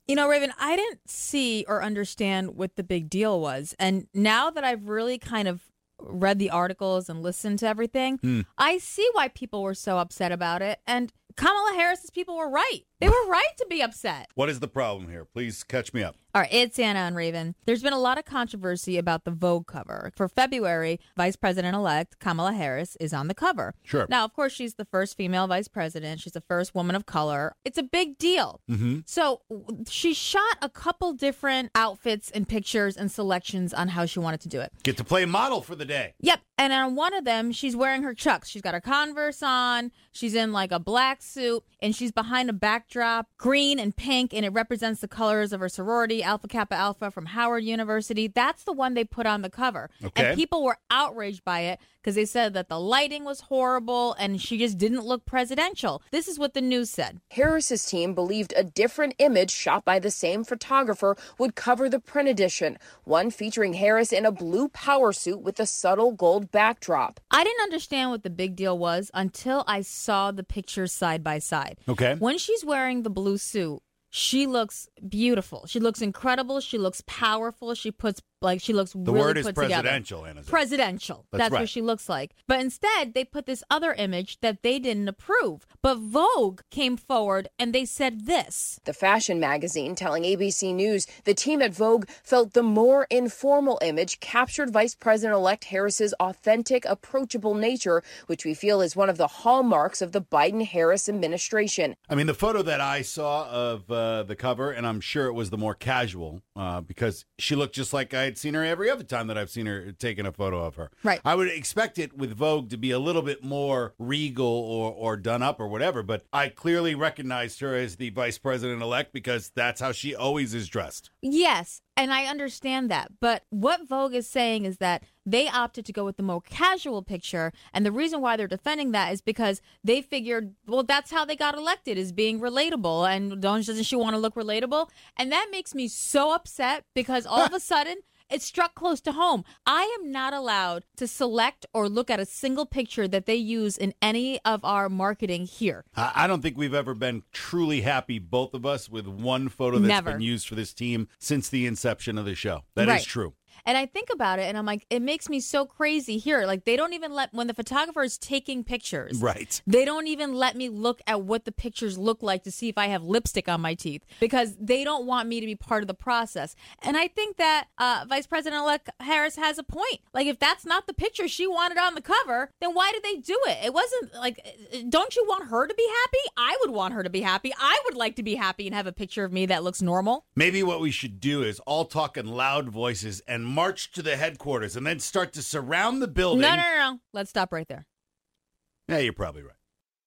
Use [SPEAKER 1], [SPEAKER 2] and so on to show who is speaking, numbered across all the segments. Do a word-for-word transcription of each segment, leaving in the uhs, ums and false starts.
[SPEAKER 1] You know, Raven, I didn't see or understand what the big deal was. And now that I've really kind of read the articles and listened to everything,
[SPEAKER 2] Hmm.
[SPEAKER 1] I see why people were so upset about it. And Kamala Harris's people were right. They were right to be upset.
[SPEAKER 2] What is the problem here? Please catch me up.
[SPEAKER 1] All right, it's Anna and Raven. There's been a lot of controversy about the Vogue cover. For February, Vice President-elect Kamala Harris is on the cover.
[SPEAKER 2] Sure.
[SPEAKER 1] Now, of course, she's the first female vice president. She's the first woman of color. It's a big deal.
[SPEAKER 2] Mm-hmm.
[SPEAKER 1] So w- she shot a couple different outfits and pictures and selections on how she wanted to do it.
[SPEAKER 2] Get to play model for the day.
[SPEAKER 1] Yep. And on one of them, she's wearing her Chucks. She's got her Converse on. She's in like a black suit, and she's behind a backdrop, green and pink, and it represents the colors of her sorority, Alpha Kappa Alpha from Howard University. That's the one they put on the cover.
[SPEAKER 2] Okay.
[SPEAKER 1] And people were outraged by it because they said that the lighting was horrible and she just didn't look presidential. This is what the news said.
[SPEAKER 3] Harris's team believed a different image shot by the same photographer would cover the print edition, one featuring Harris in a blue power suit with a subtle gold backdrop.
[SPEAKER 1] I didn't understand what the big deal was until I saw the pictures side by side.
[SPEAKER 2] Okay.
[SPEAKER 1] When she's wearing the blue suit, she looks beautiful. She looks incredible. She looks powerful. She puts like she looks
[SPEAKER 2] The
[SPEAKER 1] really
[SPEAKER 2] word is
[SPEAKER 1] put
[SPEAKER 2] presidential,
[SPEAKER 1] together.
[SPEAKER 2] Anna.
[SPEAKER 1] Presidential.
[SPEAKER 2] That's
[SPEAKER 1] That's
[SPEAKER 2] right.
[SPEAKER 1] what she looks like. But instead, they put this other image that they didn't approve. But Vogue came forward and they said this.
[SPEAKER 3] The fashion magazine telling A B C News the team at Vogue felt the more informal image captured Vice President-elect Harris's authentic, approachable nature, which we feel is one of the hallmarks of the Biden-Harris administration.
[SPEAKER 2] I mean, the photo that I saw of uh, the cover, and I'm sure it was the more casual, uh, because she looked just like I had seen her every other time that I've seen her taking a photo of her.
[SPEAKER 1] Right.
[SPEAKER 2] I would expect it with Vogue to be a little bit more regal or, or done up or whatever, but I clearly recognized her as the vice president-elect because that's how she always is dressed.
[SPEAKER 1] Yes, and I understand that. But what Vogue is saying is that they opted to go with the more casual picture. And the reason why they're defending that is because they figured, well, that's how they got elected, is being relatable. And don't, doesn't she want to look relatable? And that makes me so upset because all of a sudden, it struck close to home. I am not allowed to select or look at a single picture that they use in any of our marketing here.
[SPEAKER 2] I I don't think we've ever been truly happy, both of us, with one photo that's
[SPEAKER 1] Never.
[SPEAKER 2] been used for this team since the inception of the show. That is
[SPEAKER 1] Right.
[SPEAKER 2] true.
[SPEAKER 1] And I think about it, and I'm like, it makes me so crazy here. Like, they don't even let, when the photographer is taking pictures,
[SPEAKER 2] Right.
[SPEAKER 1] they don't even let me look at what the pictures look like to see if I have lipstick on my teeth because they don't want me to be part of the process. And I think that uh, Vice President-elect Harris has a point. Like, if that's not the picture she wanted on the cover, then why did they do it? It wasn't like, don't you want her to be happy? I would want her to be happy. I would like to be happy and have a picture of me that looks normal.
[SPEAKER 2] Maybe what we should do is all talk in loud voices and march to the headquarters and then start to surround the building.
[SPEAKER 1] No, no, no, no. Let's stop right there.
[SPEAKER 2] Yeah, you're probably right.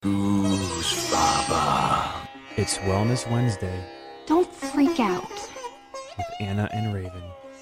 [SPEAKER 4] Goose Baba.
[SPEAKER 5] It's Wellness Wednesday
[SPEAKER 6] Don't freak out.
[SPEAKER 5] with Anna and Raven.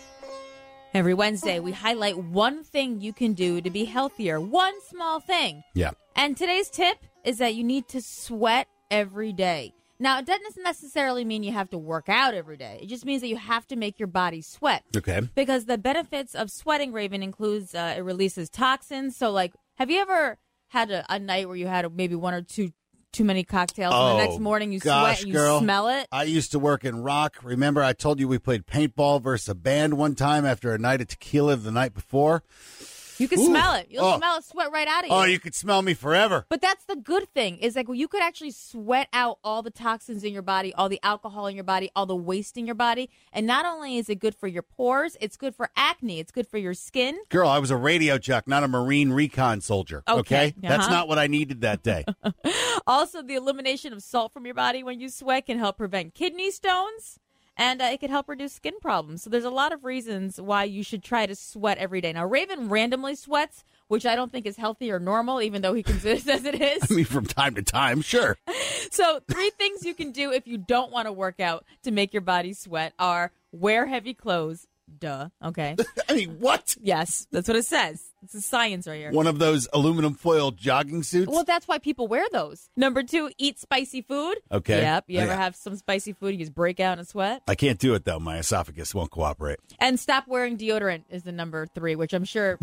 [SPEAKER 1] Every Wednesday, we highlight one thing you can do to be healthier. One small thing.
[SPEAKER 2] Yeah.
[SPEAKER 1] And today's tip is that you need to sweat every day. Now, it doesn't necessarily mean you have to work out every day. It just means that you have to make your body sweat.
[SPEAKER 2] Okay.
[SPEAKER 1] Because the benefits of sweating, Raven, includes uh, it releases toxins. So, like, have you ever had a, a night where you had maybe one or two too many cocktails and the next morning you
[SPEAKER 7] gosh,
[SPEAKER 1] sweat and you
[SPEAKER 7] girl.
[SPEAKER 1] smell it?
[SPEAKER 7] I used to work in rock. Remember, I told you we played paintball versus a band one time after a night of tequila the night before?
[SPEAKER 1] You can
[SPEAKER 7] Ooh.
[SPEAKER 1] smell it. You'll
[SPEAKER 7] Oh.
[SPEAKER 1] smell it sweat right out of you.
[SPEAKER 7] Oh, you could smell me forever.
[SPEAKER 1] But that's the good thing is like well, you could actually sweat out all the toxins in your body, all the alcohol in your body, all the waste in your body. And not only is it good for your pores, it's good for acne. It's good for your skin.
[SPEAKER 7] Girl, I was a radio jock, not a Marine recon soldier.
[SPEAKER 1] Okay.
[SPEAKER 7] Okay? That's
[SPEAKER 1] Uh-huh.
[SPEAKER 7] not what I needed that day.
[SPEAKER 1] Also, the elimination of salt from your body when you sweat can help prevent kidney stones. And uh, it can help reduce skin problems. So there's a lot of reasons why you should try to sweat every day. Now, Raven randomly sweats, which I don't think is healthy or normal, even though he considers as it is.
[SPEAKER 7] I mean, from time to time, sure.
[SPEAKER 1] So three things you can do if you don't want to work out to make your body sweat are wear heavy clothes. Duh. Okay.
[SPEAKER 7] I mean, what?
[SPEAKER 1] Yes, that's what it says. This is science right here.
[SPEAKER 7] One of those aluminum foil jogging suits?
[SPEAKER 1] Well, that's why people wear those. Number two, eat spicy food.
[SPEAKER 7] Okay.
[SPEAKER 1] Yep. You
[SPEAKER 7] Oh,
[SPEAKER 1] ever
[SPEAKER 7] yeah.
[SPEAKER 1] have some spicy food, you just break out in a sweat?
[SPEAKER 7] I can't do it, though. My esophagus won't cooperate.
[SPEAKER 1] And stop wearing deodorant is the number three, which I'm sure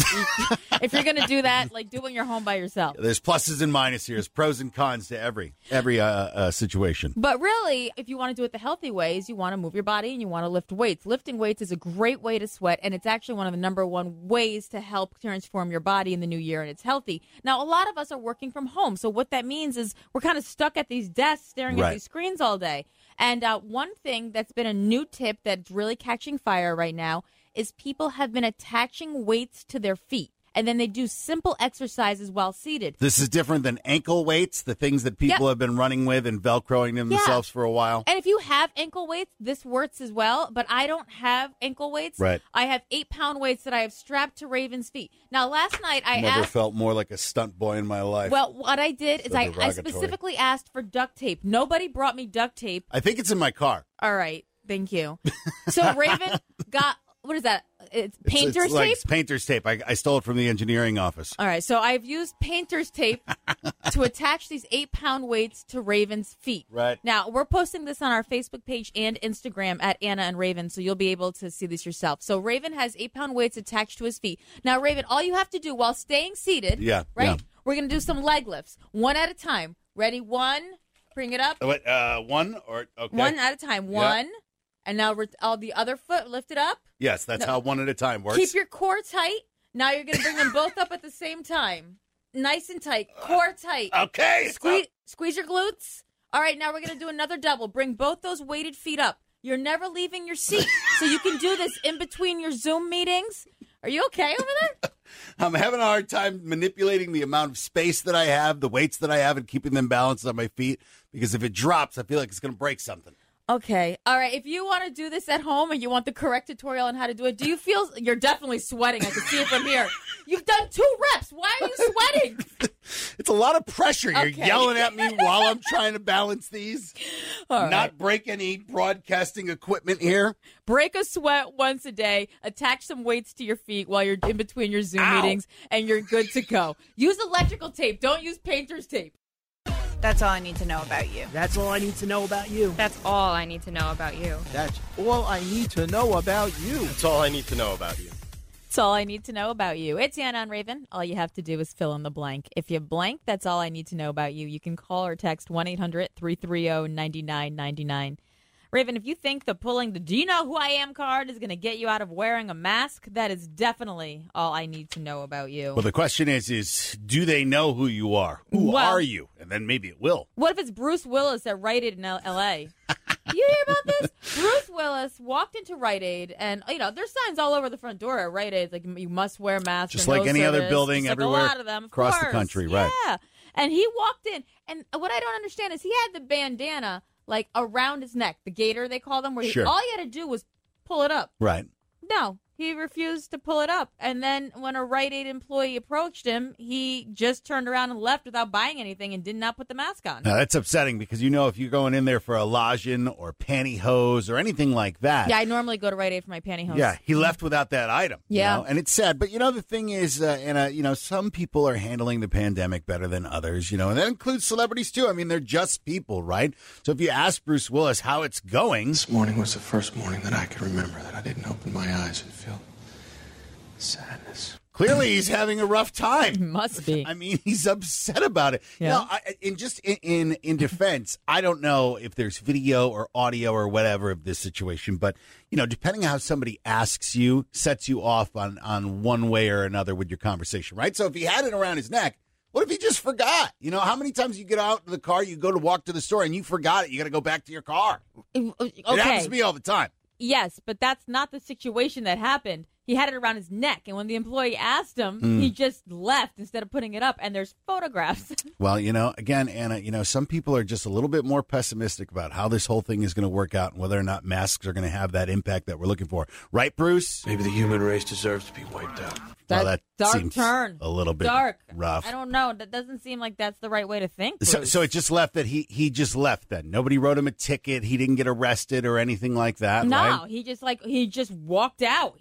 [SPEAKER 1] if you're going to do that, like do it when you're home by yourself.
[SPEAKER 7] There's pluses and minuses here. There's pros and cons to every every uh, uh, situation.
[SPEAKER 1] But really, if you want to do it the healthy ways, you want to move your body and you want to lift weights. Lifting weights is a great way to sweat, and it's actually one of the number one ways to help transform your body in the new year, and it's healthy. Now, a lot of us are working from home, so what that means is we're kind of stuck at these desks staring
[SPEAKER 7] Right.
[SPEAKER 1] at these screens all day. And uh, one thing that's been a new tip that's really catching fire right now is people have been attaching weights to their feet. And then they do simple exercises while seated.
[SPEAKER 7] This is different than ankle weights, the things that people
[SPEAKER 1] Yep.
[SPEAKER 7] have been running with and Velcroing them
[SPEAKER 1] Yeah.
[SPEAKER 7] themselves for a while.
[SPEAKER 1] And if you have ankle weights, this works as well. But I don't have ankle weights.
[SPEAKER 7] Right.
[SPEAKER 1] I have eight-pound weights that I have strapped to Raven's feet. Now, last night I
[SPEAKER 7] Never
[SPEAKER 1] asked.
[SPEAKER 7] felt more like a stunt boy in my life.
[SPEAKER 1] Well, what I did is
[SPEAKER 7] So
[SPEAKER 1] I, I
[SPEAKER 7] derogatory.
[SPEAKER 1] specifically asked for duct tape. Nobody brought me duct tape.
[SPEAKER 7] I think it's in my car.
[SPEAKER 1] All right. Thank you. So Raven got, what is that? It's
[SPEAKER 7] It's-
[SPEAKER 1] painter's
[SPEAKER 7] it's like
[SPEAKER 1] tape?
[SPEAKER 7] painter's tape. I, I stole it from the engineering office.
[SPEAKER 1] All right, so I've used painter's tape to attach these eight-pound weights to Raven's feet.
[SPEAKER 7] Right.
[SPEAKER 1] Now, we're posting this on our Facebook page and Instagram at Anna and Raven, so you'll be able to see this yourself. So Raven has eight-pound weights attached to his feet. Now, Raven, all you have to do while staying seated,
[SPEAKER 7] Yeah,
[SPEAKER 1] right?
[SPEAKER 7] yeah.
[SPEAKER 1] We're going to do some leg lifts, one at a time. Ready? One. Bring it up.
[SPEAKER 7] Oh, wait, uh, one or okay.
[SPEAKER 1] One at a time. One. And now we're, all the other foot, lift it up.
[SPEAKER 7] Yes, that's
[SPEAKER 1] No.
[SPEAKER 7] how one at a time works.
[SPEAKER 1] Keep your core tight. Now you're going to bring them both up at the same time. Nice and tight. Core tight.
[SPEAKER 7] okay.
[SPEAKER 1] Squeeze, squeeze your glutes. All right, now we're going to do another double. Bring both those weighted feet up. You're never leaving your seat. So you can do this in between your Zoom meetings. Are you okay over there?
[SPEAKER 7] I'm having a hard time manipulating the amount of space that I have, the weights that I have, and keeping them balanced on my feet. Because if it drops, I feel like it's going to break something.
[SPEAKER 1] Okay. All right. If you want to do this at home and you want the correct tutorial on how to do it, do you feel you're definitely sweating? I can see it from here. You've done two reps. Why are you sweating?
[SPEAKER 7] It's a lot of pressure. You're
[SPEAKER 1] Okay.
[SPEAKER 7] yelling at me while I'm trying to balance these.
[SPEAKER 1] All
[SPEAKER 7] Not
[SPEAKER 1] right.
[SPEAKER 7] break any broadcasting equipment here.
[SPEAKER 1] Break a sweat once a day. Attach some weights to your feet while you're in between your Zoom
[SPEAKER 7] Ow.
[SPEAKER 1] meetings, and you're good to go. Use electrical tape. Don't use painter's tape.
[SPEAKER 8] That's all I need to know about you.
[SPEAKER 9] That's all I need to know about you.
[SPEAKER 10] That's all I need to know about you.
[SPEAKER 9] That's all I need to know about you.
[SPEAKER 11] That's all I need to know about you.
[SPEAKER 1] That's all I need to know about you. It's Anna and Raven. All you have to do is fill in the blank. If you blank, that's all I need to know about you. You can call or text one eight hundred three three zero nine nine nine nine. Raven, if you think the pulling the Do You Know Who I Am card is going to get you out of wearing a mask, that is definitely all I need to know about you.
[SPEAKER 7] Well, the question is, is do they know who you are? Who
[SPEAKER 1] Well-
[SPEAKER 7] are you? And then maybe it will.
[SPEAKER 1] What if it's Bruce Willis at Rite Aid in L- L.A.? You hear about this? Bruce Willis walked into Rite Aid, and you know there's signs all over the front door at Rite Aid, like you must wear masks.
[SPEAKER 7] Just
[SPEAKER 1] or
[SPEAKER 7] like
[SPEAKER 1] no
[SPEAKER 7] any other
[SPEAKER 1] service.
[SPEAKER 7] building
[SPEAKER 1] Just like
[SPEAKER 7] everywhere
[SPEAKER 1] a lot of them, of
[SPEAKER 7] across the
[SPEAKER 1] course.
[SPEAKER 7] country, right.
[SPEAKER 1] Yeah, and he walked in, and what I don't understand is he had the bandana like around his neck, the gaiter they call them, where he,
[SPEAKER 7] Sure.
[SPEAKER 1] all he had to do was pull it up.
[SPEAKER 7] Right.
[SPEAKER 1] No, he refused to pull it up. And then when a Rite Aid employee approached him, he just turned around and left without buying anything and did not put the mask on.
[SPEAKER 7] Now, that's upsetting because you know if you're going in there for a lozenge or pantyhose or anything like that.
[SPEAKER 1] Yeah, I normally go to Rite Aid for my pantyhose.
[SPEAKER 7] Yeah, he left without that item. you
[SPEAKER 1] Yeah.
[SPEAKER 7] know, and it's sad. But, you know, the thing is, uh, Anna, you know, some people are handling the pandemic better than others, you know, and that includes celebrities, too. I mean, they're just people, right? So if you ask Bruce Willis how it's going.
[SPEAKER 4] This morning was the first morning that I could remember that I didn't open my eyes and feel sadness.
[SPEAKER 7] Clearly, he's having a rough time.
[SPEAKER 1] Must be.
[SPEAKER 7] I mean, he's upset about it.
[SPEAKER 1] Yeah.
[SPEAKER 7] You know, I, in just in, in in defense, I don't know if there's video or audio or whatever of this situation, but you know, depending on how somebody asks you, sets you off on on one way or another with your conversation, right? So if he had it around his neck, what if he just forgot? You know, how many times you get out of the car, you go to walk to the store, and you forgot it? You got to go back to your car.
[SPEAKER 1] Okay.
[SPEAKER 7] It happens to me all the time.
[SPEAKER 1] Yes, but that's not the situation that happened. He had it around his neck, and when the employee asked him,
[SPEAKER 7] Mm.
[SPEAKER 1] he just left instead of putting it up, and there's photographs.
[SPEAKER 7] Well, you know, again, Anna, you know, some people are just a little bit more pessimistic about how this whole thing is going to work out and whether or not masks are going to have that impact that we're looking for. Right, Bruce?
[SPEAKER 4] Maybe the human race deserves to be wiped out.
[SPEAKER 7] Well, that
[SPEAKER 1] dark
[SPEAKER 7] seems
[SPEAKER 1] turn.
[SPEAKER 7] a little bit
[SPEAKER 1] Dark.
[SPEAKER 7] rough.
[SPEAKER 1] I don't know. That doesn't seem like that's the right way to think.
[SPEAKER 7] So,
[SPEAKER 1] Bruce.
[SPEAKER 7] so it just left that he he just left then. Nobody wrote him a ticket. He didn't get arrested or anything like that,
[SPEAKER 1] no,
[SPEAKER 7] right?
[SPEAKER 1] he just like he just walked out. He refused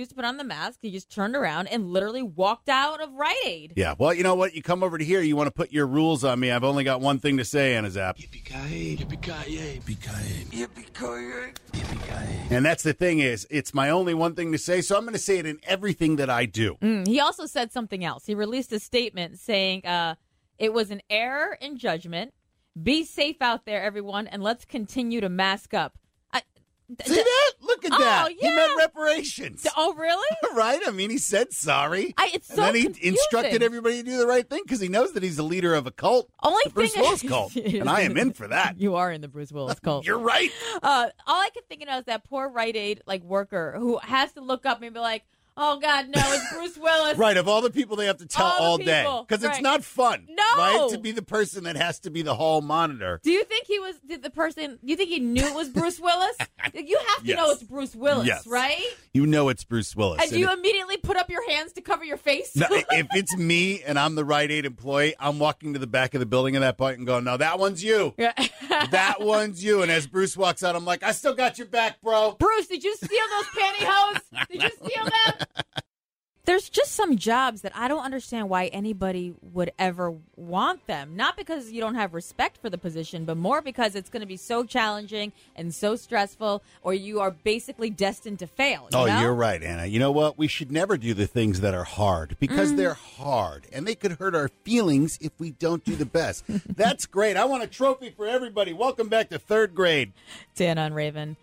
[SPEAKER 1] refused to put on the mask. He just turned around and literally walked out of Rite Aid.
[SPEAKER 7] Yeah, well, you know what? You come over to here, you want to put your rules on me. I've only got one thing to say, Anna Zapp.
[SPEAKER 4] Yippee-ki-yay, yippee-ki-yay, yippee-ki-yay, yippee-ki-yay, yippee-ki-yay.
[SPEAKER 7] And that's the thing is, it's my only one thing to say, so I'm going to say it in everything that I do.
[SPEAKER 1] Mm, he also said something else. He released a statement saying uh, it was an error in judgment. Be safe out there, everyone, and let's continue to mask up. I, th-
[SPEAKER 7] See that? Look at
[SPEAKER 1] Oh,
[SPEAKER 7] that.
[SPEAKER 1] yeah.
[SPEAKER 7] He meant reparations.
[SPEAKER 1] Oh, really?
[SPEAKER 7] Right? I mean, he said sorry.
[SPEAKER 1] I, it's
[SPEAKER 7] and
[SPEAKER 1] so
[SPEAKER 7] then he
[SPEAKER 1] confusing.
[SPEAKER 7] instructed everybody to do the right thing because he knows that he's the leader of a cult,
[SPEAKER 1] Only
[SPEAKER 7] the Bruce
[SPEAKER 1] thing
[SPEAKER 7] Willis
[SPEAKER 1] is-
[SPEAKER 7] cult. And I am in for that.
[SPEAKER 1] You are in the Bruce Willis cult.
[SPEAKER 7] You're right.
[SPEAKER 1] Uh, all I can think of is that poor Rite Aid like worker who has to look up and be like, "Oh God, no, it's Bruce Willis."
[SPEAKER 7] Right, of all the people they have to tell
[SPEAKER 1] All the
[SPEAKER 7] all, day.
[SPEAKER 1] people,
[SPEAKER 7] Because it's
[SPEAKER 1] right.
[SPEAKER 7] not fun.
[SPEAKER 1] No.
[SPEAKER 7] Right? To be the person that has to be the hall monitor.
[SPEAKER 1] Do you think he was did the person? Do you think he knew it was Bruce Willis? You have to
[SPEAKER 7] Yes.
[SPEAKER 1] know it's Bruce Willis,
[SPEAKER 7] Yes.
[SPEAKER 1] right?
[SPEAKER 7] You know it's Bruce Willis.
[SPEAKER 1] And do you
[SPEAKER 7] if,
[SPEAKER 1] immediately put up your hands to cover your face?
[SPEAKER 7] no, if it's me and I'm the Rite Aid employee, I'm walking to the back of the building at that point and going, no, that one's you.
[SPEAKER 1] Yeah.
[SPEAKER 7] That one's you. And as Bruce walks out, I'm like, I still got your back, bro.
[SPEAKER 1] Bruce, did you steal those pantyhose? Did you steal them? There's just some jobs that I don't understand why anybody would ever want them. Not because you don't have respect for the position, but more because it's going to be so challenging and so stressful, or you are basically destined to fail. You
[SPEAKER 7] Oh,
[SPEAKER 1] know?
[SPEAKER 7] you're right, Anna. You know what? We should never do the things that are hard because
[SPEAKER 1] Mm.
[SPEAKER 7] they're hard and they could hurt our feelings if we don't do the best. That's great. I want a trophy for everybody. Welcome back to third grade.
[SPEAKER 1] Dan on Raven.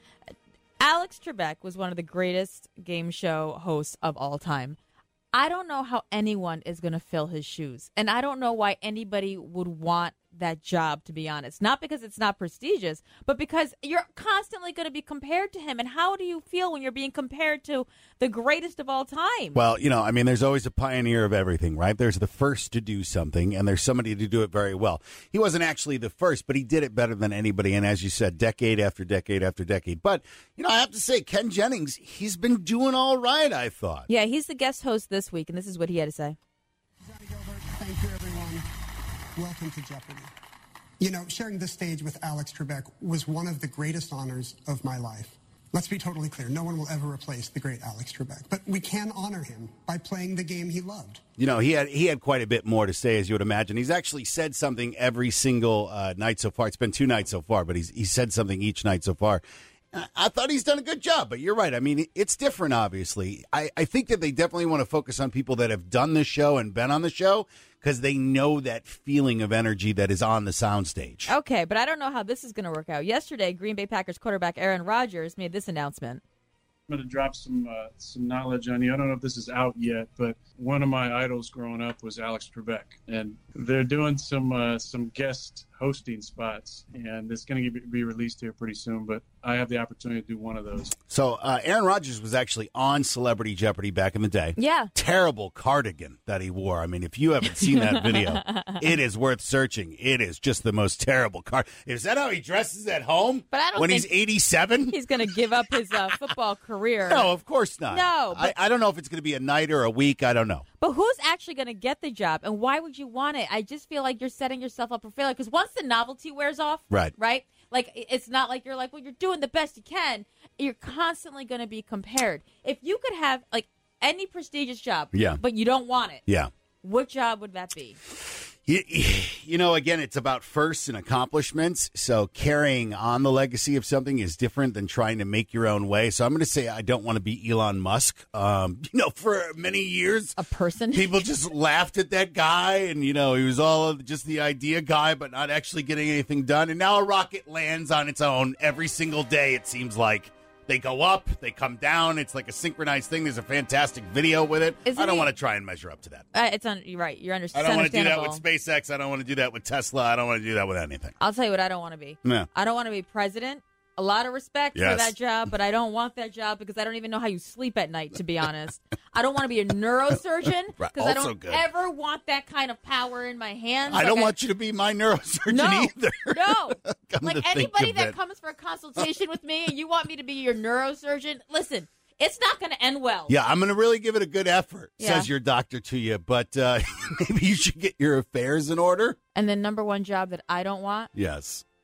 [SPEAKER 1] Alex Trebek was one of the greatest game show hosts of all time. I don't know how anyone is going to fill his shoes. And I don't know why anybody would want that job, to be honest. Not because it's not prestigious, but because you're constantly going to be compared to him. And how do you feel when you're being compared to the greatest of all time?
[SPEAKER 7] Well, you know, I mean, there's always a pioneer of everything, right? There's the first to do something, and there's somebody to do it very well. He wasn't actually the first, but he did it better than anybody. And as you said, decade after decade after decade. But, you know, I have to say, Ken Jennings, he's been doing all right, I thought.
[SPEAKER 1] Yeah, he's the guest host this week, and this is what he had to say.
[SPEAKER 11] Johnny Gilbert, thank you, everyone. Welcome to Jeopardy. You know, sharing this stage with Alex Trebek was one of the greatest honors of my life. Let's be totally clear. No one will ever replace the great Alex Trebek. But we can honor him by playing the game he loved.
[SPEAKER 7] You know, he had he had quite a bit more to say, as you would imagine. He's actually said something every single uh, night so far. It's been two nights so far, but he's he said something each night so far. I, I thought he's done a good job, but you're right. I mean, it's different, obviously. I, I think that they definitely want to focus on people that have done the show and been on the show because they know that feeling of energy that is on the soundstage.
[SPEAKER 1] Okay, but I don't know how this is going to work out. Yesterday, Green Bay Packers quarterback Aaron Rodgers made this announcement.
[SPEAKER 12] I'm going to drop some uh, some knowledge on you. I don't know if this is out yet, but one of my idols growing up was Alex Trebek, and they're doing some uh, some guest hosting spots, and it's going to be released here pretty soon. But I have the opportunity to do one of those.
[SPEAKER 7] So uh, Aaron Rodgers was actually on Celebrity Jeopardy back in the day.
[SPEAKER 1] Yeah.
[SPEAKER 7] Terrible cardigan that he wore. I mean, if you haven't seen that video, it is worth searching. It is just the most terrible card. Is that how he dresses at home?
[SPEAKER 1] But I don't
[SPEAKER 7] when
[SPEAKER 1] think
[SPEAKER 7] he's eighty-seven?
[SPEAKER 1] He's going to give up his uh, football career.
[SPEAKER 7] No, of course not.
[SPEAKER 1] No,
[SPEAKER 7] I,
[SPEAKER 1] but-
[SPEAKER 7] I don't know if it's going to be a night or a week. I don't know.
[SPEAKER 1] But who's actually going to get the job, and why would you want it? I just feel like you're setting yourself up for failure because once the novelty wears off,
[SPEAKER 7] Right.
[SPEAKER 1] right? Like, it's not like you're like, well, you're doing the best you can. You're constantly going to be compared. If you could have, like, any prestigious job,
[SPEAKER 7] Yeah.
[SPEAKER 1] but you don't want it,
[SPEAKER 7] Yeah.
[SPEAKER 1] what job would that be?
[SPEAKER 7] You, you know, again, it's about firsts and accomplishments. So carrying on the legacy of something is different than trying to make your own way. So I'm going to say I don't want to be Elon Musk. Um, you know, for many years,
[SPEAKER 1] a person,
[SPEAKER 7] people just laughed at that guy, and you know, he was all just the idea guy, but not actually getting anything done. And now a rocket lands on its own every single day. It seems like. They go up, they come down. It's like a synchronized thing. There's a fantastic video with it.
[SPEAKER 1] Isn't
[SPEAKER 7] I don't
[SPEAKER 1] he-
[SPEAKER 7] want to try and measure up to that.
[SPEAKER 1] Uh, it's on. You're right. You're under-
[SPEAKER 7] I don't want to do that
[SPEAKER 1] understandable.
[SPEAKER 7] with SpaceX. I don't want to do that with Tesla. I don't want to do that with anything.
[SPEAKER 1] I'll tell you what I don't want to be.
[SPEAKER 7] Yeah.
[SPEAKER 1] I don't want to be president. A lot of respect for
[SPEAKER 7] Yes.
[SPEAKER 1] that job, but I don't want that job because I don't even know how you sleep at night, to be honest. I don't want to be a neurosurgeon
[SPEAKER 7] Right.
[SPEAKER 1] because I
[SPEAKER 7] Also
[SPEAKER 1] don't
[SPEAKER 7] good.
[SPEAKER 1] ever want that kind of power in my hands.
[SPEAKER 7] I don't
[SPEAKER 1] Like,
[SPEAKER 7] want you to be my neurosurgeon
[SPEAKER 1] No.
[SPEAKER 7] either.
[SPEAKER 1] No.
[SPEAKER 7] Come
[SPEAKER 1] Like
[SPEAKER 7] to think
[SPEAKER 1] anybody
[SPEAKER 7] of
[SPEAKER 1] that
[SPEAKER 7] it.
[SPEAKER 1] comes for a consultation with me and you want me to be your neurosurgeon, listen, it's not going to end well.
[SPEAKER 7] Yeah, I'm going to really give it a good effort,
[SPEAKER 1] Yeah.
[SPEAKER 7] says your doctor to you. But uh, maybe you should get your affairs in order.
[SPEAKER 1] And then number one job that I don't want,
[SPEAKER 7] Yes.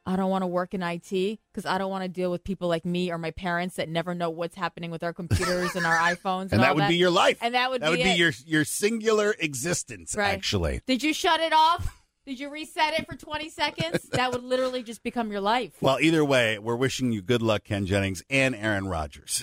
[SPEAKER 1] I don't want to work in I T because I don't want to deal with people like me or my parents that never know what's happening with our computers and our iPhones. And,
[SPEAKER 7] and that
[SPEAKER 1] all
[SPEAKER 7] would
[SPEAKER 1] that.
[SPEAKER 7] be your life.
[SPEAKER 1] And that would
[SPEAKER 7] that
[SPEAKER 1] be
[SPEAKER 7] would be
[SPEAKER 1] it.
[SPEAKER 7] your your singular existence,
[SPEAKER 1] Right.
[SPEAKER 7] actually.
[SPEAKER 1] Did you shut it off? Did you reset it for twenty seconds? That would literally just become your life.
[SPEAKER 7] Well, either way, we're wishing you good luck, Ken Jennings and Aaron Rodgers.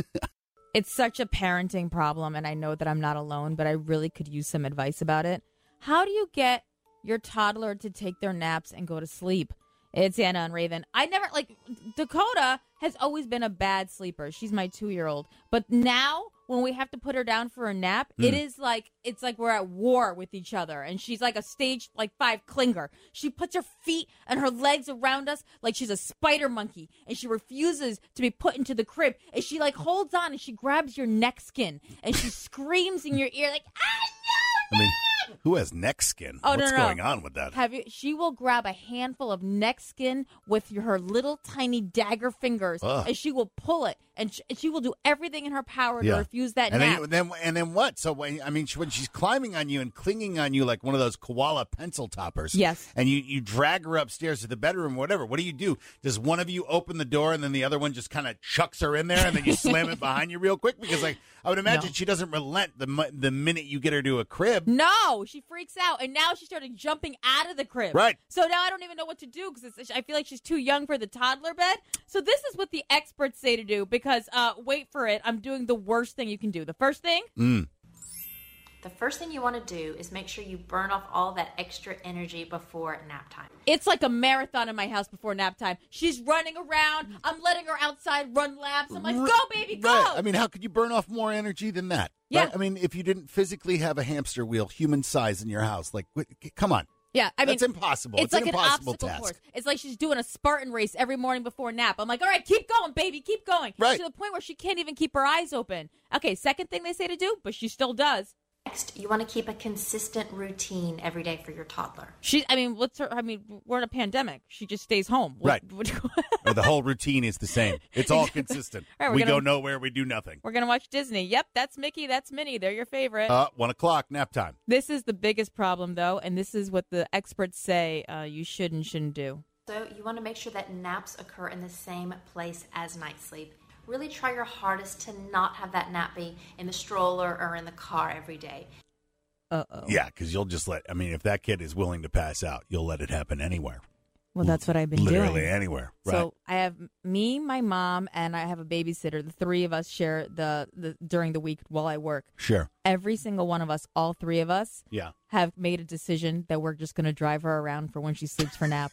[SPEAKER 1] It's such a parenting problem, and I know that I'm not alone, but I really could use some advice about it. How do you get your toddler to take their naps and go to sleep? It's Anna and Raven. I never, like, Dakota has always been a bad sleeper. She's my two-year-old. But now, when we have to put her down for a nap, mm. it is like, it's like we're at war with each other. And she's like a stage, like, five clinger. She puts her feet and her legs around us like she's a spider monkey. And she refuses to be put into the crib. And she, like, holds on and she grabs your neck skin. And she screams in your ear, like, ah, no, no!
[SPEAKER 7] I mean, who has neck skin?
[SPEAKER 1] Oh,
[SPEAKER 7] What's
[SPEAKER 1] no, no.
[SPEAKER 7] going on with that?
[SPEAKER 1] Have you? She will grab a handful of neck skin with her little tiny dagger fingers,
[SPEAKER 7] Ugh.
[SPEAKER 1] and she will pull it, and she, she will do everything in her power
[SPEAKER 7] Yeah.
[SPEAKER 1] to refuse that
[SPEAKER 7] and
[SPEAKER 1] nap.
[SPEAKER 7] then, then and then what? So when, I mean, she- when she's climbing on you and clinging on you like one of those koala pencil toppers,
[SPEAKER 1] Yes.
[SPEAKER 7] and you you drag her upstairs to the bedroom, or whatever. What do you do? Does one of you open the door and then the other one just kind of chucks her in there, and then you slam it behind you real quick? Because like I would imagine
[SPEAKER 1] No.
[SPEAKER 7] she doesn't relent the mu- the minute you get her to a crib.
[SPEAKER 1] No, she freaks out, and now she started jumping out of the crib.
[SPEAKER 7] Right.
[SPEAKER 1] So now I don't even know what to do because I feel like she's too young for the toddler bed. So this is what the experts say to do because, uh, wait for it, I'm doing the worst thing you can do. The first thing,
[SPEAKER 7] Mm.
[SPEAKER 13] The first thing you want to do is make sure you burn off all that extra energy before nap time.
[SPEAKER 1] it's like a marathon in my house before nap time. She's running around. I'm letting her outside run laps. I'm like, go, baby, go.
[SPEAKER 7] Right. I mean, how could you burn off more energy than that?
[SPEAKER 1] Yeah.
[SPEAKER 7] Right? I mean, if you didn't physically have a hamster wheel human size in your house, like, wh- come on.
[SPEAKER 1] Yeah, I mean,
[SPEAKER 7] that's impossible.
[SPEAKER 1] It's,
[SPEAKER 7] It's,
[SPEAKER 1] like
[SPEAKER 7] an impossible
[SPEAKER 1] an obstacle
[SPEAKER 7] task.
[SPEAKER 1] course. It's like she's doing a Spartan race every morning before nap. I'm like, all right, keep going, baby, keep going.
[SPEAKER 7] Right.
[SPEAKER 1] To the point where she can't even keep her eyes open. Okay, second thing they say to do, but she still does.
[SPEAKER 13] Next, you want to keep a consistent routine every day for your toddler.
[SPEAKER 1] She, I mean, what's her? I mean, we're in a pandemic. She just stays home.
[SPEAKER 7] Right.
[SPEAKER 1] What,
[SPEAKER 7] Or the whole routine is the same. It's all consistent.
[SPEAKER 1] All right, we're
[SPEAKER 7] we
[SPEAKER 1] gonna-
[SPEAKER 7] go nowhere. We do nothing.
[SPEAKER 1] We're gonna watch Disney. Yep, that's Mickey. That's Minnie. They're your favorite.
[SPEAKER 7] Uh, one o'clock, nap time.
[SPEAKER 1] This is the biggest problem, though, and this is what the experts say uh, you should and shouldn't do.
[SPEAKER 13] So you want to make sure that naps occur in the same place as night sleep. Really try your hardest to not have that nap be in the stroller or in the car every day.
[SPEAKER 1] Uh-oh.
[SPEAKER 7] Yeah, because you'll just let, I mean, if that kid is willing to pass out, you'll let it happen anywhere.
[SPEAKER 1] Well, that's what I've been
[SPEAKER 7] Literally
[SPEAKER 1] doing.
[SPEAKER 7] anywhere. Right.
[SPEAKER 1] So I have me, my mom, and I have a babysitter. The three of us share the, the during the week while I work.
[SPEAKER 7] Sure.
[SPEAKER 1] Every single one of us, all three of us,
[SPEAKER 7] Yeah.
[SPEAKER 1] have made a decision that we're just going to drive her around for when she sleeps for nap.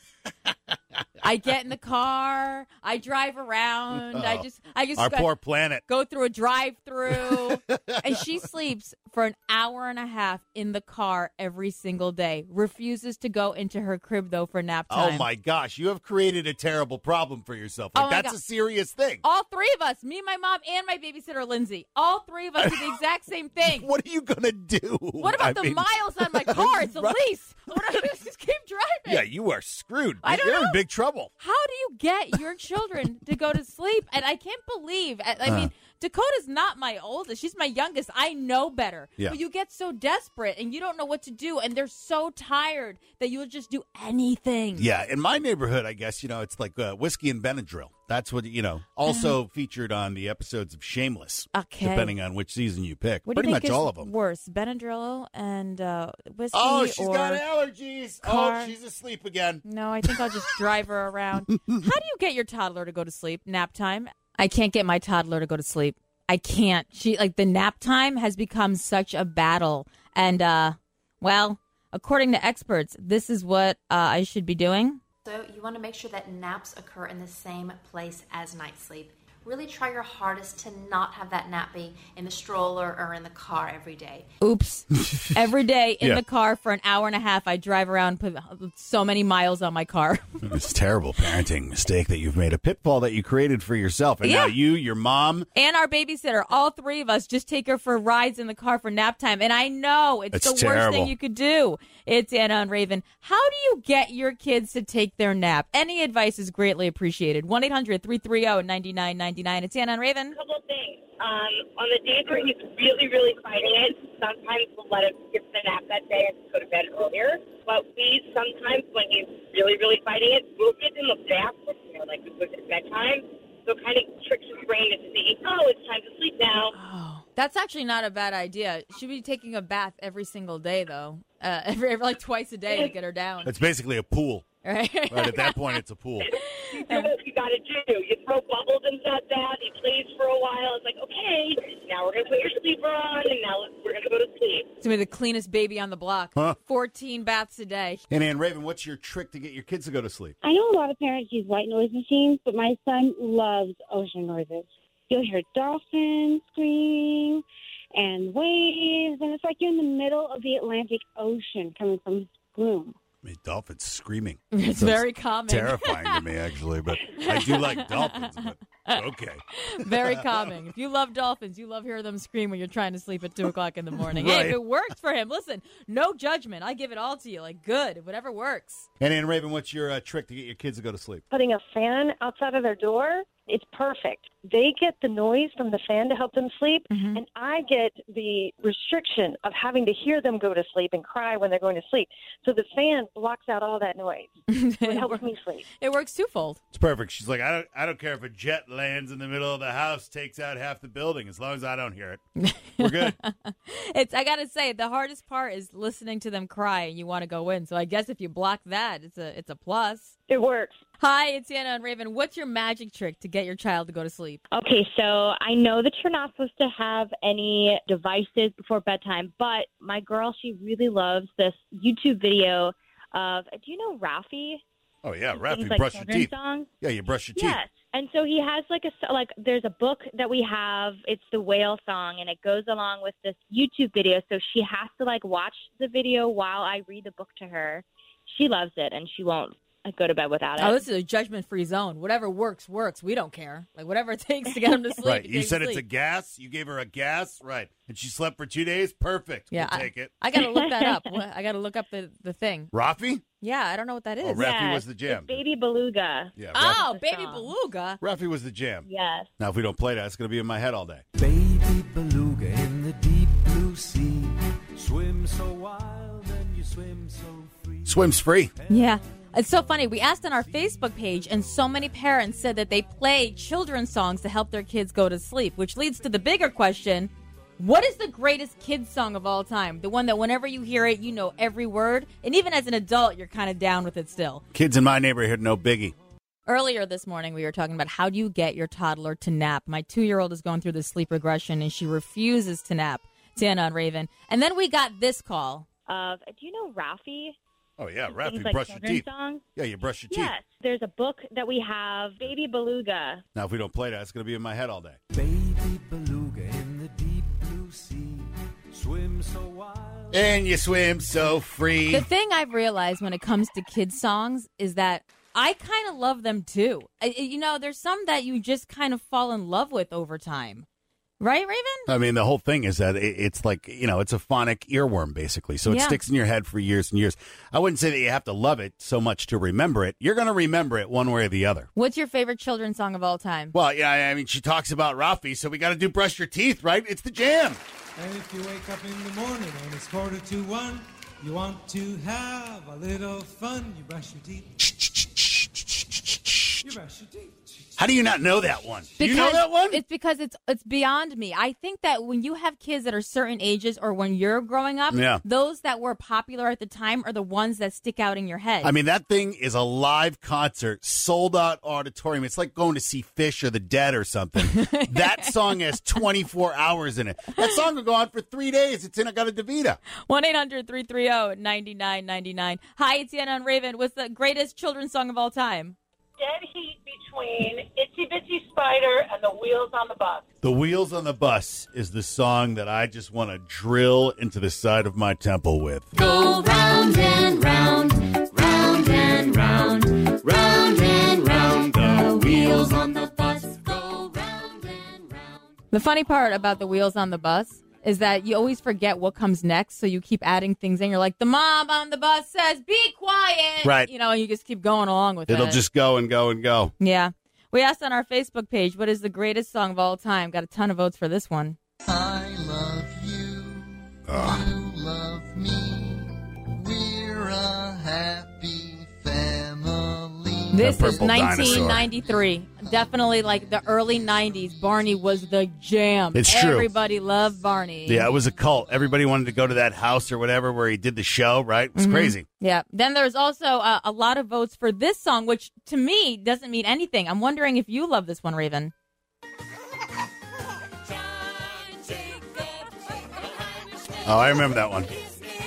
[SPEAKER 1] I get in the car, I drive around, I
[SPEAKER 7] Oh,
[SPEAKER 1] just, I just
[SPEAKER 7] our
[SPEAKER 1] go,
[SPEAKER 7] poor planet.
[SPEAKER 1] go through a drive-through, and she sleeps for an hour and a half in the car every single day. Refuses to go into her crib though for nap time.
[SPEAKER 7] Oh, my gosh. You have created a terrible problem for yourself. Like,
[SPEAKER 1] Oh, my
[SPEAKER 7] that's
[SPEAKER 1] God.
[SPEAKER 7] a serious thing.
[SPEAKER 1] All three of us, me, my mom, and my babysitter, Lindsay, all three of us do the exact same thing.
[SPEAKER 7] What are you going to do?
[SPEAKER 1] What about
[SPEAKER 7] I
[SPEAKER 1] the
[SPEAKER 7] mean-
[SPEAKER 1] miles on my car? It's a
[SPEAKER 7] Right.
[SPEAKER 1] lease. What do I just keep driving?
[SPEAKER 7] Yeah, you are screwed.
[SPEAKER 1] I don't
[SPEAKER 7] You're
[SPEAKER 1] know.
[SPEAKER 7] in big trouble.
[SPEAKER 1] How do you get your children to go to sleep? And I can't believe, I, I mean, Dakota's not my oldest. She's my youngest. I know better.
[SPEAKER 7] Yeah.
[SPEAKER 1] But you get so desperate and you don't know what to do. And they're so tired that you'll just do anything.
[SPEAKER 7] Yeah, in my neighborhood, I guess, you know, it's like uh, whiskey and Benadryl. That's what, you know, also featured on the episodes of Shameless,
[SPEAKER 1] Okay.
[SPEAKER 7] depending on which season you pick.
[SPEAKER 1] What
[SPEAKER 7] Pretty
[SPEAKER 1] do you
[SPEAKER 7] much
[SPEAKER 1] think is
[SPEAKER 7] all of them.
[SPEAKER 1] worse, Benadryl and uh, whiskey?
[SPEAKER 7] Oh, she's
[SPEAKER 1] or
[SPEAKER 7] got allergies.
[SPEAKER 1] car?
[SPEAKER 7] Oh, she's asleep again.
[SPEAKER 1] No, I think I'll just drive her around. How do you get your toddler to go to sleep? Nap time? I can't get my toddler to go to sleep. I can't. She like the nap time has become such a battle. And uh well, according to experts, this is what uh, I should be doing.
[SPEAKER 13] So you want to make sure that naps occur in the same place as night sleep. Really try your hardest to not have that nap be in the stroller or in the car every day.
[SPEAKER 1] Oops. Every day in
[SPEAKER 7] Yeah.
[SPEAKER 1] the car for an hour and a half, I drive around, put so many miles on my car.
[SPEAKER 7] It's a terrible parenting mistake that you've made, a pitfall that you created for yourself. And now
[SPEAKER 1] Yeah.
[SPEAKER 7] you, your mom,
[SPEAKER 1] And our babysitter, all three of us just take her for rides in the car for nap time. And I know it's
[SPEAKER 7] It's
[SPEAKER 1] the worst
[SPEAKER 7] terrible.
[SPEAKER 1] thing you could do. It's Anna and Raven. How do you get your kids to take their nap? Any advice is greatly appreciated. one eight hundred three three zero nine nine nine nine. It's Anna and Raven.
[SPEAKER 14] couple things. Um, on the days where he's really, really fighting it, sometimes we'll let him skip the nap that day and go to bed earlier. But we sometimes, when he's really, really fighting it, we'll get in the bath, you know, like we put it bedtime. So it kind of tricks his brain into thinking, oh, it's time to sleep now.
[SPEAKER 1] Oh, that's actually not a bad idea. She'd be taking a bath every single day, though. Uh, every, every like twice a day to get her down.
[SPEAKER 7] It's basically a pool.
[SPEAKER 1] Right.
[SPEAKER 7] Right, at that point, it's a pool.
[SPEAKER 14] You do what you got to do. You throw bubbles into that bath. He plays for a while. It's like, okay, now we're going to put your sleeper on, and now we're going to go to sleep.
[SPEAKER 1] It's going to be the cleanest baby on the block.
[SPEAKER 7] Huh?
[SPEAKER 1] fourteen baths a day.
[SPEAKER 7] And Ann Raven, what's your trick to get your kids to go to sleep?
[SPEAKER 15] I know a lot of parents use white noise machines, but my son loves ocean noises. You'll hear dolphins scream and waves, and it's like you're in the middle of the Atlantic Ocean coming from his room.
[SPEAKER 7] I mean, dolphins screaming.
[SPEAKER 1] It's
[SPEAKER 7] That's
[SPEAKER 1] very calming.
[SPEAKER 7] Terrifying to me, actually, but I do like dolphins, but okay.
[SPEAKER 1] Very calming. If you love dolphins, you love hearing them scream when you're trying to sleep at two o'clock in the morning.
[SPEAKER 7] Right.
[SPEAKER 1] Hey, if it works for him, listen, no judgment. I give it all to you. Like, good, whatever works.
[SPEAKER 7] And Ann Raven, what's your uh, trick to get your kids to go to sleep?
[SPEAKER 16] Putting a fan outside of their door, it's perfect. They get the noise from the fan to help them sleep,
[SPEAKER 1] mm-hmm.
[SPEAKER 16] and I get the restriction of having to hear them go to sleep and cry when they're going to sleep. So the fan blocks out all that noise. It helps me sleep.
[SPEAKER 1] It works twofold.
[SPEAKER 7] It's perfect. She's like, I don't, I don't care if a jet lands in the middle of the house, takes out half the building, as long as I don't hear it. We're good.
[SPEAKER 1] It's. I gotta say, the hardest part is listening to them cry, and you want to go in. So I guess if you block that, it's a, it's a plus.
[SPEAKER 16] It works.
[SPEAKER 1] Hi, it's Anna and Raven. What's your magic trick to get your child to go to sleep?
[SPEAKER 17] Okay, so I know that you're not supposed to have any devices before bedtime, but my girl, she really loves this YouTube video of, do you know Ralphie?
[SPEAKER 7] Oh, yeah, Ralphie,
[SPEAKER 17] like
[SPEAKER 7] brush your
[SPEAKER 17] children's
[SPEAKER 7] teeth.
[SPEAKER 17] songs?
[SPEAKER 7] Yeah, you brush your teeth.
[SPEAKER 17] Yes. And so he has like a, like, there's a book that we have. It's the whale song, and it goes along with this YouTube video. So she has to like watch the video while I read the book to her. She loves it, and she won't go to bed without it.
[SPEAKER 1] Oh, this is a judgment-free zone. Whatever works, works. We don't care. Like, whatever it takes to get him to sleep.
[SPEAKER 7] Right.
[SPEAKER 1] to
[SPEAKER 7] You
[SPEAKER 1] take
[SPEAKER 7] said
[SPEAKER 1] sleep.
[SPEAKER 7] it's a gas. You gave her a gas. Right. And she slept for two days. Perfect.
[SPEAKER 1] Yeah,
[SPEAKER 7] We'll
[SPEAKER 1] I,
[SPEAKER 7] take it.
[SPEAKER 1] I got to look that up. What- I got to look up the, the thing.
[SPEAKER 7] Rafi?
[SPEAKER 1] Yeah, I don't know what that is.
[SPEAKER 7] Oh, Ralphie
[SPEAKER 17] Yes,
[SPEAKER 7] was the jam.
[SPEAKER 17] it's Baby Beluga.
[SPEAKER 7] Yeah.
[SPEAKER 1] Oh,
[SPEAKER 7] Ralphie,
[SPEAKER 1] Baby Beluga.
[SPEAKER 7] Ralphie was the jam.
[SPEAKER 17] Yes.
[SPEAKER 7] Now, if we don't play that, it's going to be in my head all day.
[SPEAKER 18] Baby beluga in the deep blue sea, swim so wild and you swim so free.
[SPEAKER 7] Swims free.
[SPEAKER 1] Yeah. It's so funny. We asked on our Facebook page, and so many parents said that they play children's songs to help their kids go to sleep, which leads to the bigger question. What is the greatest kids song of all time? The one that whenever you hear it, you know every word. And even as an adult, you're kind of down with it still.
[SPEAKER 7] Kids in my neighborhood, no biggie.
[SPEAKER 1] Earlier this morning, we were talking about how do you get your toddler to nap. My two-year-old is going through the sleep regression, and she refuses to nap. Tana and Raven. And then we got this call.
[SPEAKER 17] Of, do you know Ralphie?
[SPEAKER 7] Oh, yeah.
[SPEAKER 17] He
[SPEAKER 7] Ralphie,
[SPEAKER 17] sings, like,
[SPEAKER 7] brush your
[SPEAKER 17] children's
[SPEAKER 7] teeth.
[SPEAKER 17] songs?
[SPEAKER 7] Yeah, you brush your teeth.
[SPEAKER 17] Yes. There's a book that we have, Baby Beluga.
[SPEAKER 7] Now, if we don't play that, it's going to be in my head all day.
[SPEAKER 18] Baby beluga in the deep blue sea, swim so wild.
[SPEAKER 7] And you swim so free.
[SPEAKER 1] The thing I've realized when it comes to kids' songs is that I kind of love them too. I, you know, there's some that you just kind of fall in love with over time. Right, Raven?
[SPEAKER 7] I mean, the whole thing is that it, it's like, you know, it's a phonic earworm, basically. So it
[SPEAKER 1] Yeah.
[SPEAKER 7] sticks in your head for years and years. I wouldn't say that you have to love it so much to remember it. You're going to remember it one way or the other.
[SPEAKER 1] What's your favorite children's song of all time?
[SPEAKER 7] Well, yeah, I mean, she talks about Rafi, so we got to do brush your teeth, right? It's the jam.
[SPEAKER 19] And if you wake up in the morning and it's quarter to one, you want to have a little fun, you brush your teeth. You brush your teeth.
[SPEAKER 7] How do you not know that one? Do
[SPEAKER 1] Because
[SPEAKER 7] you know that one?
[SPEAKER 1] It's because it's it's beyond me. I think that when you have kids that are certain ages or when you're growing up,
[SPEAKER 7] Yeah.
[SPEAKER 1] those that were popular at the time are the ones that stick out in your head.
[SPEAKER 7] I mean, that thing is a live concert, sold out auditorium. It's like going to see Fish or the Dead or something. That song has twenty-four hours in it. That song will go on for three days. It's in Agata Davida.
[SPEAKER 1] one eight hundred three three zero nine nine nine nine. Hi, it's Anna and Raven. What's the greatest children's song of all time?
[SPEAKER 14] Dead heat between Itsy Bitsy Spider and the Wheels on the Bus.
[SPEAKER 7] The Wheels on the Bus is the song that I just want to drill into the side of my temple with.
[SPEAKER 20] Go round and round, round and round, round and round. The wheels on the bus go round and round.
[SPEAKER 1] The funny part about the Wheels on the Bus is that you always forget what comes next, so you keep adding things in. You're like, the mom on the bus says, be quiet.
[SPEAKER 7] Right.
[SPEAKER 1] You know, and you just keep going along with it.
[SPEAKER 7] It'll just go and go and go.
[SPEAKER 1] Yeah. We asked on our Facebook page, what is the greatest song of all time? Got a ton of votes for this one.
[SPEAKER 20] I love you.
[SPEAKER 7] Ugh.
[SPEAKER 20] You love me. We're a happy family.
[SPEAKER 1] This
[SPEAKER 7] The
[SPEAKER 1] is
[SPEAKER 7] Purple
[SPEAKER 1] nineteen ninety-three. Definitely like the early nineties. Barney was the jam.
[SPEAKER 7] It's true.
[SPEAKER 1] Everybody loved Barney.
[SPEAKER 7] Yeah, it was a cult. Everybody wanted to go to that house or whatever where he did the show, right? It was
[SPEAKER 1] Mhm.
[SPEAKER 7] crazy.
[SPEAKER 1] Yeah. Then there's also uh, a lot of votes for this song, which to me doesn't mean anything. I'm wondering if you love this one, Raven.
[SPEAKER 7] Oh, I remember that one.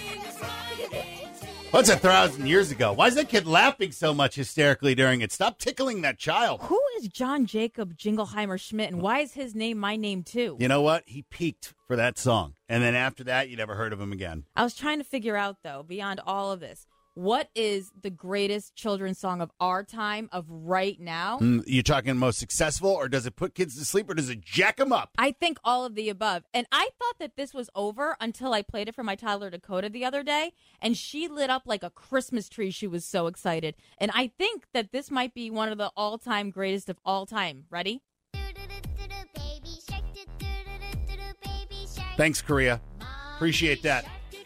[SPEAKER 7] What's a thousand years ago? Why is that kid laughing so much hysterically during it? Stop tickling that child.
[SPEAKER 1] Who is John Jacob Jingleheimer Schmidt, and why is his name my name too?
[SPEAKER 7] You know what? He peaked for that song. And then after that, you never heard of him again.
[SPEAKER 1] I was trying to figure out, though, beyond all of this, what is the greatest children's song of our time, of right now?
[SPEAKER 7] Mm, you talking most successful, or does it put kids to sleep, or does it jack them up?
[SPEAKER 1] I think all of the above. And I thought that this was over until I played it for my toddler Dakota the other day, and she lit up like a Christmas tree. She was so excited. And I think that this might be one of the all-time greatest of all time. Ready?
[SPEAKER 7] Thanks, Korea. Appreciate that.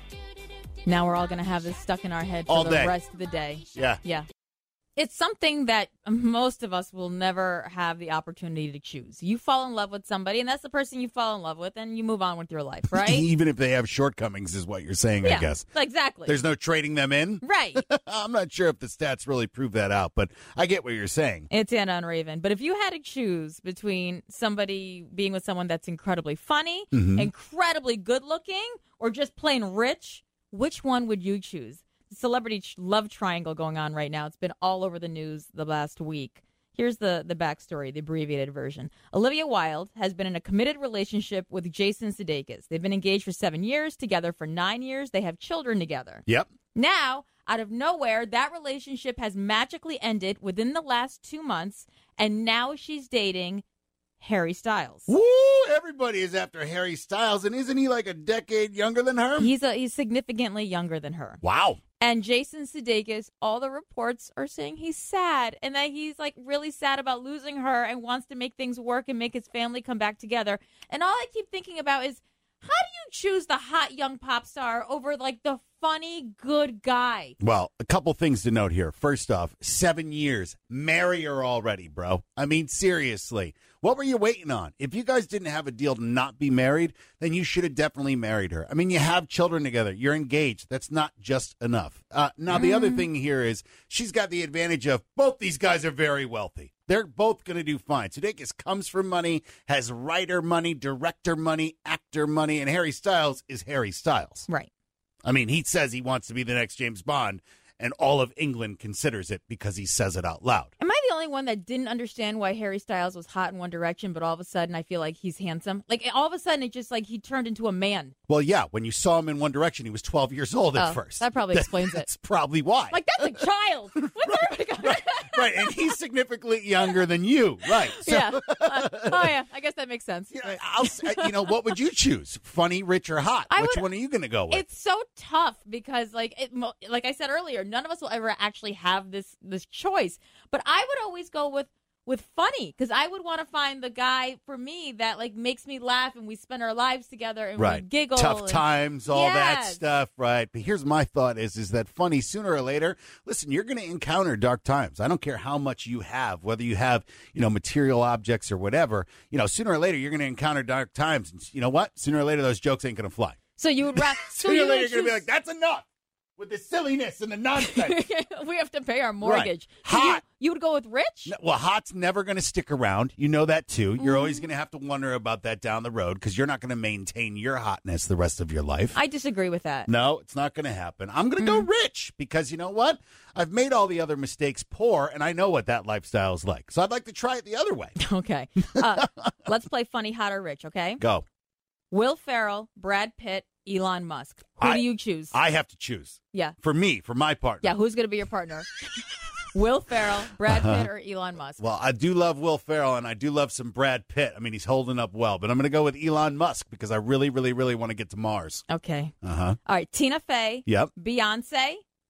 [SPEAKER 1] Now we're all going to have this stuck in our head for
[SPEAKER 7] All
[SPEAKER 1] the
[SPEAKER 7] day.
[SPEAKER 1] rest of the day.
[SPEAKER 7] Yeah.
[SPEAKER 1] Yeah. It's something that most of us will never have the opportunity to choose. You fall in love with somebody, and that's the person you fall in love with, and you move on with your life, right?
[SPEAKER 7] Even if they have shortcomings is what you're saying,
[SPEAKER 1] yeah,
[SPEAKER 7] I guess.
[SPEAKER 1] exactly.
[SPEAKER 7] There's no trading them in?
[SPEAKER 1] Right.
[SPEAKER 7] I'm not sure if the stats really prove that out, but I get what you're saying.
[SPEAKER 1] It's Anna and Raven. But if you had to choose between somebody being with someone that's incredibly funny,
[SPEAKER 7] Mhm.
[SPEAKER 1] incredibly good-looking, or just plain rich, which one would you choose? The celebrity ch- love triangle going on right now. It's been all over the news the last week. Here's the, the backstory, the abbreviated version. Olivia Wilde has been in a committed relationship with Jason Sudeikis. They've been engaged for seven years, together for nine years. They have children together.
[SPEAKER 7] Yep.
[SPEAKER 1] Now, out of nowhere, that relationship has magically ended within the last two months, and now she's dating Harry Styles.
[SPEAKER 7] Woo! Everybody is after Harry Styles, and isn't he like a decade younger than her?
[SPEAKER 1] He's a, he's significantly younger than her.
[SPEAKER 7] Wow.
[SPEAKER 1] And Jason Sudeikis, all the reports are saying he's sad and that he's like really sad about losing her and wants to make things work and make his family come back together. And all I keep thinking about is, how do you choose the hot young pop star over like the funny, good guy?
[SPEAKER 7] Well, a couple things to note here. First off, seven years. Marry her already, bro. I mean, seriously. What were you waiting on? If you guys didn't have a deal to not be married, then you should have definitely married her. I mean, you have children together. You're engaged. That's not just enough. Uh, now, the other thing here is she's got the advantage of both these guys are very wealthy. They're both going to do fine. Sudeikis comes from money, has writer money, director money, actor money, and Harry Styles is Harry Styles.
[SPEAKER 1] Right.
[SPEAKER 7] I mean, he says he wants to be the next James Bond, and all of England considers it because he says it out loud.
[SPEAKER 1] Am I the only one that didn't understand why Harry Styles was hot in One Direction, but all of a sudden I feel like he's handsome? Like, all of a sudden it just like he turned into a man.
[SPEAKER 7] Well, yeah, when you saw him in One Direction, he was twelve years old at
[SPEAKER 1] Oh,
[SPEAKER 7] first.
[SPEAKER 1] that probably explains it.
[SPEAKER 7] That's probably why.
[SPEAKER 1] Like, that's a child. What's everybody got?
[SPEAKER 7] Right, and he's significantly younger than you. Right. So,
[SPEAKER 1] Yeah. Uh, oh, yeah. I guess that makes sense.
[SPEAKER 7] I'll, s- you know, what would you choose? Funny, rich, or hot?
[SPEAKER 1] I
[SPEAKER 7] Which
[SPEAKER 1] would-
[SPEAKER 7] one are you going to go with?
[SPEAKER 1] It's so tough because, like, it, mo- like I said earlier, none of us will ever actually have this this choice. But I would always go with with funny because I would want to find the guy for me that like makes me laugh and we spend our lives together and
[SPEAKER 7] right.
[SPEAKER 1] we giggle.
[SPEAKER 7] Tough
[SPEAKER 1] and-
[SPEAKER 7] times, all that
[SPEAKER 1] Yes.
[SPEAKER 7] stuff, right? But here's my thought is, is that funny, sooner or later, listen, you're going to encounter dark times. I don't care how much you have, whether you have, you know, material objects or whatever, you know, sooner or later, you're going to encounter dark times. And you know what? Sooner or later, those jokes ain't going to fly.
[SPEAKER 1] So you would rather. so
[SPEAKER 7] Sooner
[SPEAKER 1] you
[SPEAKER 7] or later,
[SPEAKER 1] would
[SPEAKER 7] you're going to be
[SPEAKER 1] choose-
[SPEAKER 7] like, that's enough with the silliness and the nonsense.
[SPEAKER 1] we have to pay our mortgage. So
[SPEAKER 7] Hot.
[SPEAKER 1] You, you would go with rich?
[SPEAKER 7] No, well, hot's never going to stick around. You know that, too. You're
[SPEAKER 1] Mm.
[SPEAKER 7] always going to have to wonder about that down the road because you're not going to maintain your hotness the rest of your life.
[SPEAKER 1] I disagree with that.
[SPEAKER 7] No, it's not going to happen. I'm going to
[SPEAKER 1] Mm.
[SPEAKER 7] go rich because you know what? I've made all the other mistakes poor, and I know what that lifestyle is like. So I'd like to try it the other way.
[SPEAKER 1] Okay. Uh, let's play funny, hot, or rich, okay?
[SPEAKER 7] Go.
[SPEAKER 1] Will Ferrell, Brad Pitt, Elon Musk. Who
[SPEAKER 7] I-
[SPEAKER 1] do you choose?
[SPEAKER 7] I have to choose.
[SPEAKER 1] Yeah.
[SPEAKER 7] For me, for my partner.
[SPEAKER 1] Yeah, who's going to be your partner? Will Ferrell, Brad Pitt, or Elon Musk?
[SPEAKER 7] Well, I do love Will Ferrell, and I do love some Brad Pitt. I mean, he's holding up well, but I'm going to go with Elon Musk because I really, really, really want to get to Mars.
[SPEAKER 1] Okay.
[SPEAKER 7] Uh-huh.
[SPEAKER 1] All right, Tina Fey,
[SPEAKER 7] Yep.
[SPEAKER 1] Beyonce,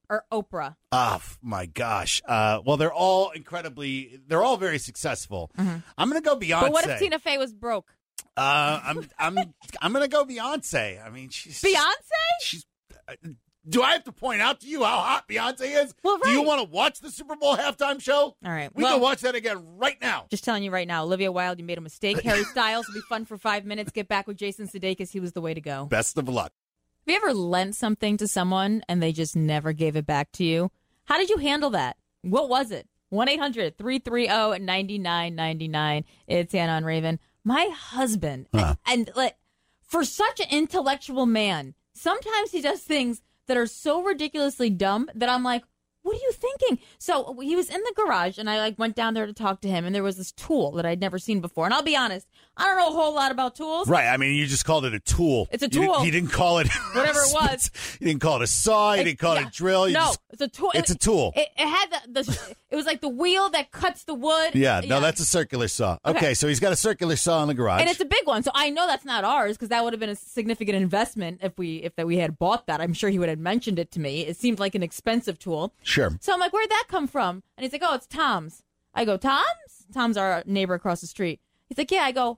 [SPEAKER 1] or Oprah?
[SPEAKER 7] Oh, my gosh. Uh, well, they're all incredibly, they're all very successful.
[SPEAKER 1] Mm-hmm.
[SPEAKER 7] I'm going to go Beyonce.
[SPEAKER 1] But what if Tina Fey was broke?
[SPEAKER 7] Uh, I'm I'm I'm going to go Beyonce. I mean, she's
[SPEAKER 1] Beyonce?
[SPEAKER 7] She's. Uh, do I have to point out to you how hot Beyonce is?
[SPEAKER 1] Well, right.
[SPEAKER 7] Do you want to watch the Super Bowl halftime show?
[SPEAKER 1] All right.
[SPEAKER 7] We
[SPEAKER 1] well,
[SPEAKER 7] can watch that again right now.
[SPEAKER 1] Just telling you right now, Olivia Wilde, you made a mistake. Harry Styles will be fun for five minutes. Get back with Jason Sudeikis. He was the way to go.
[SPEAKER 7] Best of luck.
[SPEAKER 1] Have you ever lent something to someone and they just never gave it back to you? How did you handle that? What was it? one eight hundred three three zero nine nine nine nine. It's Anna and Raven. My husband,
[SPEAKER 7] huh.
[SPEAKER 1] and, and like, for such an intellectual man, sometimes he does things that are so ridiculously dumb that I'm like, what are you thinking? So he was in the garage, and I like went down there to talk to him, and there was this tool that I'd never seen before. And I'll be honest, I don't know a whole lot about tools.
[SPEAKER 7] Right. I mean, you just called it a tool.
[SPEAKER 1] It's a
[SPEAKER 7] You
[SPEAKER 1] tool.
[SPEAKER 7] didn't, you didn't call it
[SPEAKER 1] whatever it was.
[SPEAKER 7] You didn't call it a saw. You
[SPEAKER 1] It-
[SPEAKER 7] didn't call
[SPEAKER 1] yeah.
[SPEAKER 7] it a drill. You
[SPEAKER 1] no,
[SPEAKER 7] just,
[SPEAKER 1] it's a tool.
[SPEAKER 7] It's a tool.
[SPEAKER 1] It, it had the, the. It was like the wheel that cuts the wood.
[SPEAKER 7] yeah. No, that's a circular saw. Okay.
[SPEAKER 1] Okay.
[SPEAKER 7] So he's got a circular saw in the garage.
[SPEAKER 1] And it's a big one, so I know that's not ours because that would have been a significant investment if we if that we had bought that. I'm sure he would have mentioned it to me. It seemed like an expensive tool.
[SPEAKER 7] Sure.
[SPEAKER 1] So I'm like, where'd that come from? And he's like, oh, it's Tom's. I go, Tom's? Tom's our neighbor across the street. He's like, yeah. I go,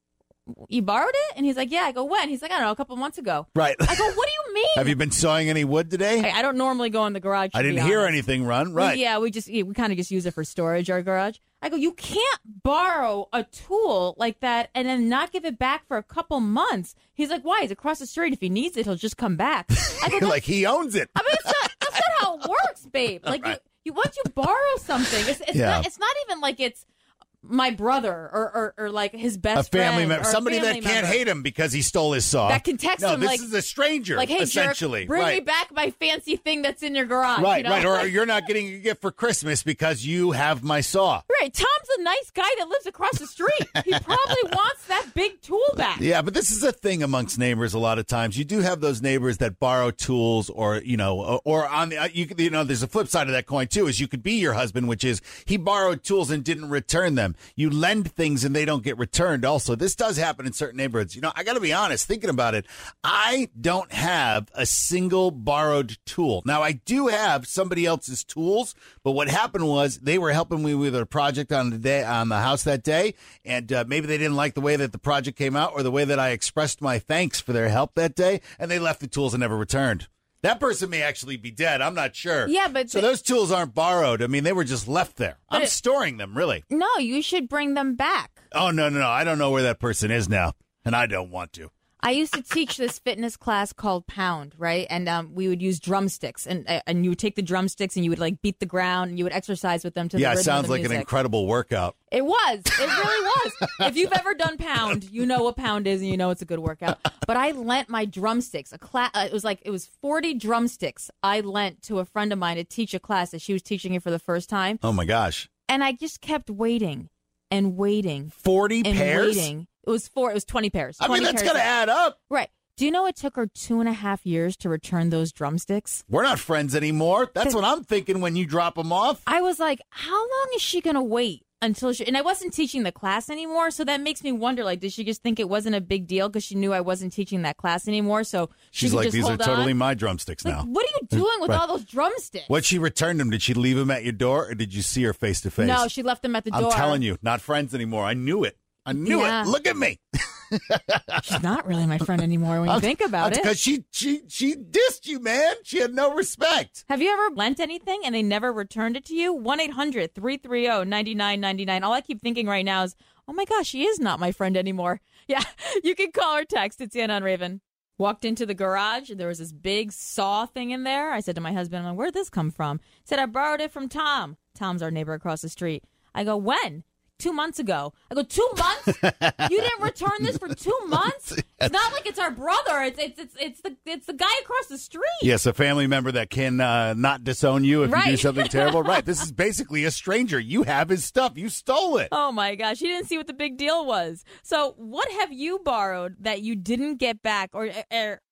[SPEAKER 1] you borrowed it? And he's like, yeah. I go, when? He's like, I don't know, a couple months ago.
[SPEAKER 7] Right.
[SPEAKER 1] I go, what do you mean?
[SPEAKER 7] Have you been sawing any wood today?
[SPEAKER 1] I, I don't normally go in the garage. to
[SPEAKER 7] I
[SPEAKER 1] be
[SPEAKER 7] didn't hear
[SPEAKER 1] honest.
[SPEAKER 7] anything run.
[SPEAKER 1] We-
[SPEAKER 7] Right.
[SPEAKER 1] yeah, we just we kind of just use it for storage, our garage. I go, you can't borrow a tool like that and then not give it back for a couple months. He's like, why? He's across the street. If he needs it, he'll just come back. I go,
[SPEAKER 7] like he owns it.
[SPEAKER 1] I mean, it's not, that's not how it works, babe. Like
[SPEAKER 7] Right.
[SPEAKER 1] you, you once you borrow something, it's, it's
[SPEAKER 7] Yeah.
[SPEAKER 1] not. It's not even like it's my brother or or, or like his best
[SPEAKER 7] A family
[SPEAKER 1] friend
[SPEAKER 7] member,
[SPEAKER 1] or a
[SPEAKER 7] somebody that
[SPEAKER 1] family
[SPEAKER 7] can't
[SPEAKER 1] member.
[SPEAKER 7] hate him because he stole his saw.
[SPEAKER 1] That can text
[SPEAKER 7] no,
[SPEAKER 1] him
[SPEAKER 7] this
[SPEAKER 1] like-
[SPEAKER 7] is a stranger,
[SPEAKER 1] Like, hey,
[SPEAKER 7] essentially.
[SPEAKER 1] jerk, bring
[SPEAKER 7] right.
[SPEAKER 1] me back my fancy thing that's in your garage.
[SPEAKER 7] Right,
[SPEAKER 1] you know?
[SPEAKER 7] right. Or you're not getting a gift for Christmas because you have my saw.
[SPEAKER 1] Right, Tom's a nice guy that lives across the street. He probably wants that big tool back.
[SPEAKER 7] Yeah, but this is a thing amongst neighbors. A lot of times, you do have those neighbors that borrow tools, or you know, or on the you, you know, there's a flip side of that coin too. Is you could be your husband, which is he borrowed tools and didn't return them. You lend things and they don't get returned. Also, this does happen in certain neighborhoods. You know, I got to be honest. Thinking about it, I don't have a single borrowed tool. Now, I do have somebody else's tools, but what happened was they were helping me with a project on the day on the house that day, and uh, maybe they didn't like the way that the project came out or the way that I expressed my thanks for their help that day, and they left the tools and never returned. That person may actually be dead. I'm not sure.
[SPEAKER 1] Yeah, but
[SPEAKER 7] so
[SPEAKER 1] the-
[SPEAKER 7] those tools aren't borrowed. I mean, they were just left there.
[SPEAKER 1] But
[SPEAKER 7] I'm
[SPEAKER 1] it-
[SPEAKER 7] storing them, really.
[SPEAKER 1] No, you should bring them back.
[SPEAKER 7] Oh, no, no, no. I don't know where that person is now, and I don't want to.
[SPEAKER 1] I used to teach this fitness class called Pound, right? And um, we would use drumsticks, and uh, and you would take the drumsticks and you would like beat the ground, and you would exercise with them to
[SPEAKER 7] Yeah,
[SPEAKER 1] the
[SPEAKER 7] it
[SPEAKER 1] rhythm
[SPEAKER 7] sounds
[SPEAKER 1] of the
[SPEAKER 7] like an
[SPEAKER 1] music.
[SPEAKER 7] incredible workout.
[SPEAKER 1] It was. It really was. If you've ever done Pound, you know what Pound is, and you know it's a good workout. But I lent my drumsticks. A class. Uh, it was like it was forty drumsticks I lent to a friend of mine to teach a class that she was teaching it for the first time,
[SPEAKER 7] Oh, my gosh.
[SPEAKER 1] and I just kept waiting and waiting
[SPEAKER 7] forty
[SPEAKER 1] and
[SPEAKER 7] pairs?
[SPEAKER 1] waiting. It was four. It was twenty pairs.
[SPEAKER 7] I mean,
[SPEAKER 1] twenty
[SPEAKER 7] that's
[SPEAKER 1] pairs
[SPEAKER 7] got to
[SPEAKER 1] of-
[SPEAKER 7] add up.
[SPEAKER 1] Right. Do you know it took her two and a half years to return those drumsticks?
[SPEAKER 7] We're not friends anymore. That's what I'm thinking when you drop them off.
[SPEAKER 1] I was like, how long is she going to wait until she... And I wasn't teaching the class anymore, so that makes me wonder, like, did she just think it wasn't a big deal because she knew I wasn't teaching that class anymore, so she
[SPEAKER 7] She's
[SPEAKER 1] could
[SPEAKER 7] like,
[SPEAKER 1] just
[SPEAKER 7] these are
[SPEAKER 1] hold
[SPEAKER 7] totally
[SPEAKER 1] on?
[SPEAKER 7] my drumsticks
[SPEAKER 1] Like,
[SPEAKER 7] now.
[SPEAKER 1] what are you doing with
[SPEAKER 7] Right.
[SPEAKER 1] all those drumsticks?
[SPEAKER 7] What she returned them? Did she leave them at your door, or did you see her face to face?
[SPEAKER 1] No, she left them at the door.
[SPEAKER 7] I'm telling you, not friends anymore. I knew it. I knew
[SPEAKER 1] Yeah.
[SPEAKER 7] it. Look at me.
[SPEAKER 1] She's not really my friend anymore when you think about it.
[SPEAKER 7] Because she she she dissed you, man. She had no respect.
[SPEAKER 1] Have you ever lent anything and they never returned it to you? one eight hundred three three zero nine nine nine nine. All I keep thinking right now is, oh my gosh, she is not my friend anymore. Yeah, you can call or text. It's Anna and Raven. Walked into the garage. There was this big saw thing in there. I said to my husband, I'm like, where'd this come from? He said, I borrowed it from Tom. Tom's our neighbor across the street. I go, when? Two months ago. I go, two months? You didn't return this for two months? It's not like it's our brother. It's it's it's it's the it's the guy across the street.
[SPEAKER 7] Yes, a family member that can uh, not disown you if you do
[SPEAKER 1] Right.
[SPEAKER 7] something terrible. Right. This is basically a stranger. You have his stuff. You stole it.
[SPEAKER 1] Oh my gosh, he didn't see what the big deal was. So, what have you borrowed that you didn't get back, or, or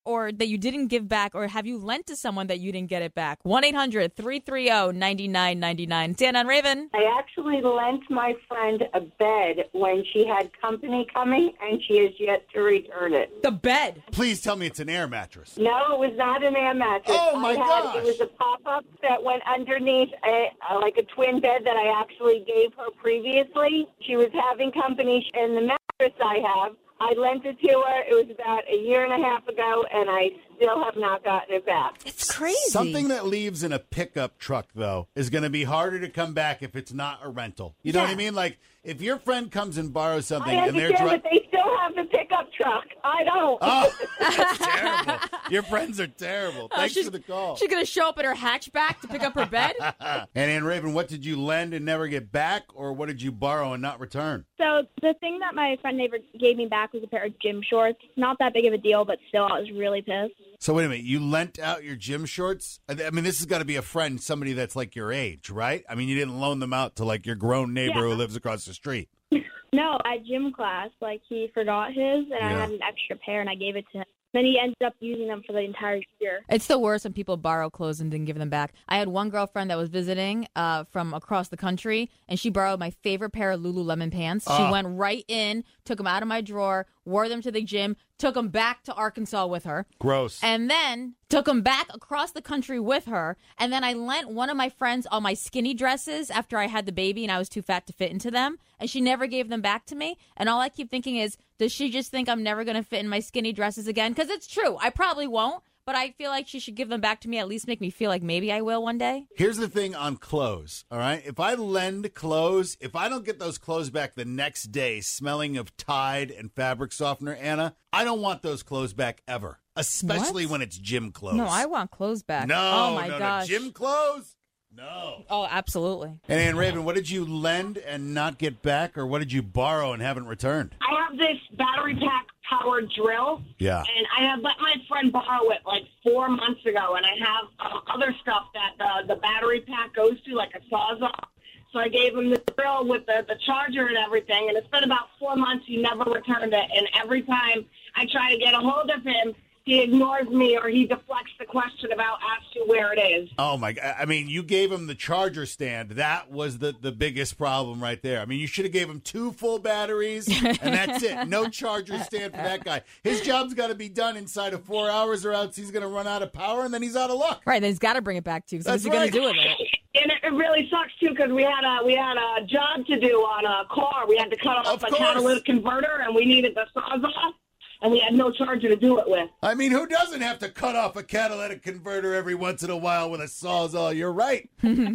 [SPEAKER 1] or that you didn't give back, or have you lent to someone that you didn't get it back? one eight hundred three three zero nine nine nine nine. Dan and Raven.
[SPEAKER 14] I actually lent my friend a bed when she had company coming, and she has yet to return it.
[SPEAKER 1] The bed?
[SPEAKER 7] Please tell me it's an air mattress.
[SPEAKER 14] No, it was not an air mattress.
[SPEAKER 7] Oh, my
[SPEAKER 14] I had,
[SPEAKER 7] gosh.
[SPEAKER 14] It was a pop-up that went underneath, a, a, like a twin bed that I actually gave her previously. She was having company, and the mattress I have, I lent it to her. It was about a year and a half ago, and I still have not gotten it back.
[SPEAKER 1] It's crazy.
[SPEAKER 7] Something that leaves in a pickup truck, though, is going to be harder to come back if it's not a rental. You know
[SPEAKER 14] Yeah.
[SPEAKER 7] what I mean? Like, if your friend comes and borrows something
[SPEAKER 14] I
[SPEAKER 7] and they're
[SPEAKER 14] understand,
[SPEAKER 7] driving...
[SPEAKER 14] but they still have the pickup truck. I don't.
[SPEAKER 7] Oh, that's terrible. Your friends are terrible.
[SPEAKER 1] Oh,
[SPEAKER 7] Thanks
[SPEAKER 1] she's-
[SPEAKER 7] for the call.
[SPEAKER 1] She's going to show up in her hatchback to pick up her bed?
[SPEAKER 7] And Ann Raven, what did you lend and never get back, or what did you borrow and not return?
[SPEAKER 17] So the thing that my friend neighbor gave me back was a pair of gym shorts. Not that big of a deal, but still, I was really pissed.
[SPEAKER 7] So wait a minute, you lent out your gym shorts? I I mean, this has got to be a friend, somebody that's like your age, right? I mean, you didn't loan them out to like your grown neighbor
[SPEAKER 17] Yeah.
[SPEAKER 7] who lives across the street.
[SPEAKER 17] No, at gym class, like he forgot his, and I
[SPEAKER 7] Yeah.
[SPEAKER 17] had an extra pair, and I gave it to him. Then he ended up using them for the entire year.
[SPEAKER 1] It's the worst when people borrow clothes and didn't give them back. I had one girlfriend that was visiting uh, from across the country, and she borrowed my favorite pair of Lululemon pants. She
[SPEAKER 7] Ah.
[SPEAKER 1] went right in, took them out of my drawer, wore them to the gym, took them back to Arkansas with her.
[SPEAKER 7] Gross.
[SPEAKER 1] And then took them back across the country with her. And then I lent one of my friends all my skinny dresses after I had the baby and I was too fat to fit into them. And she never gave them back to me. And all I keep thinking is, does she just think I'm never going to fit in my skinny dresses again? Because it's true. I probably won't. But I feel like she should give them back to me, at least make me feel like maybe I will one day.
[SPEAKER 7] Here's the thing on clothes, all right? If I lend clothes, if I don't get those clothes back the next day smelling of Tide and fabric softener, Anna, I don't want those clothes back ever, especially
[SPEAKER 1] What?
[SPEAKER 7] when it's gym clothes.
[SPEAKER 1] No, I want clothes back.
[SPEAKER 7] No,
[SPEAKER 1] oh my
[SPEAKER 7] no, no.
[SPEAKER 1] gosh.
[SPEAKER 7] Gym clothes? No.
[SPEAKER 1] Oh, absolutely.
[SPEAKER 7] And Ann Raven, what did you lend and not get back, or what did you borrow and haven't returned?
[SPEAKER 14] I have this battery pack powered drill.
[SPEAKER 7] Yeah.
[SPEAKER 14] And I have let my friend borrow it like four months ago, and I have uh, other stuff that the, the battery pack goes to, like a Sawzall. So I gave him the drill with the, the charger and everything, and it's been about four months. He never returned it, and every time I try to get a hold of him, he ignores me or he deflects the question about as to where it is.
[SPEAKER 7] Oh, my God. I mean, you gave him the charger stand. That was the, the biggest problem right there. I mean, you should have gave him two full batteries, and that's it. No charger stand for that guy. His job's got to be done inside of four hours, or else he's going to run out of power, and then he's out of luck.
[SPEAKER 1] Right, then he's got to bring it back to you. So what's
[SPEAKER 7] That's
[SPEAKER 1] he going to
[SPEAKER 7] right.
[SPEAKER 1] do with it?
[SPEAKER 14] And it, it really sucks, too, because we had a we had a job to do on a car. We had to cut off
[SPEAKER 7] Of
[SPEAKER 14] a
[SPEAKER 7] course.
[SPEAKER 14] catalytic converter, and we needed the Sawzall, and we had no charger to do it with.
[SPEAKER 7] I mean, who doesn't have to cut off a catalytic converter every once in a while with a Sawzall? You're right.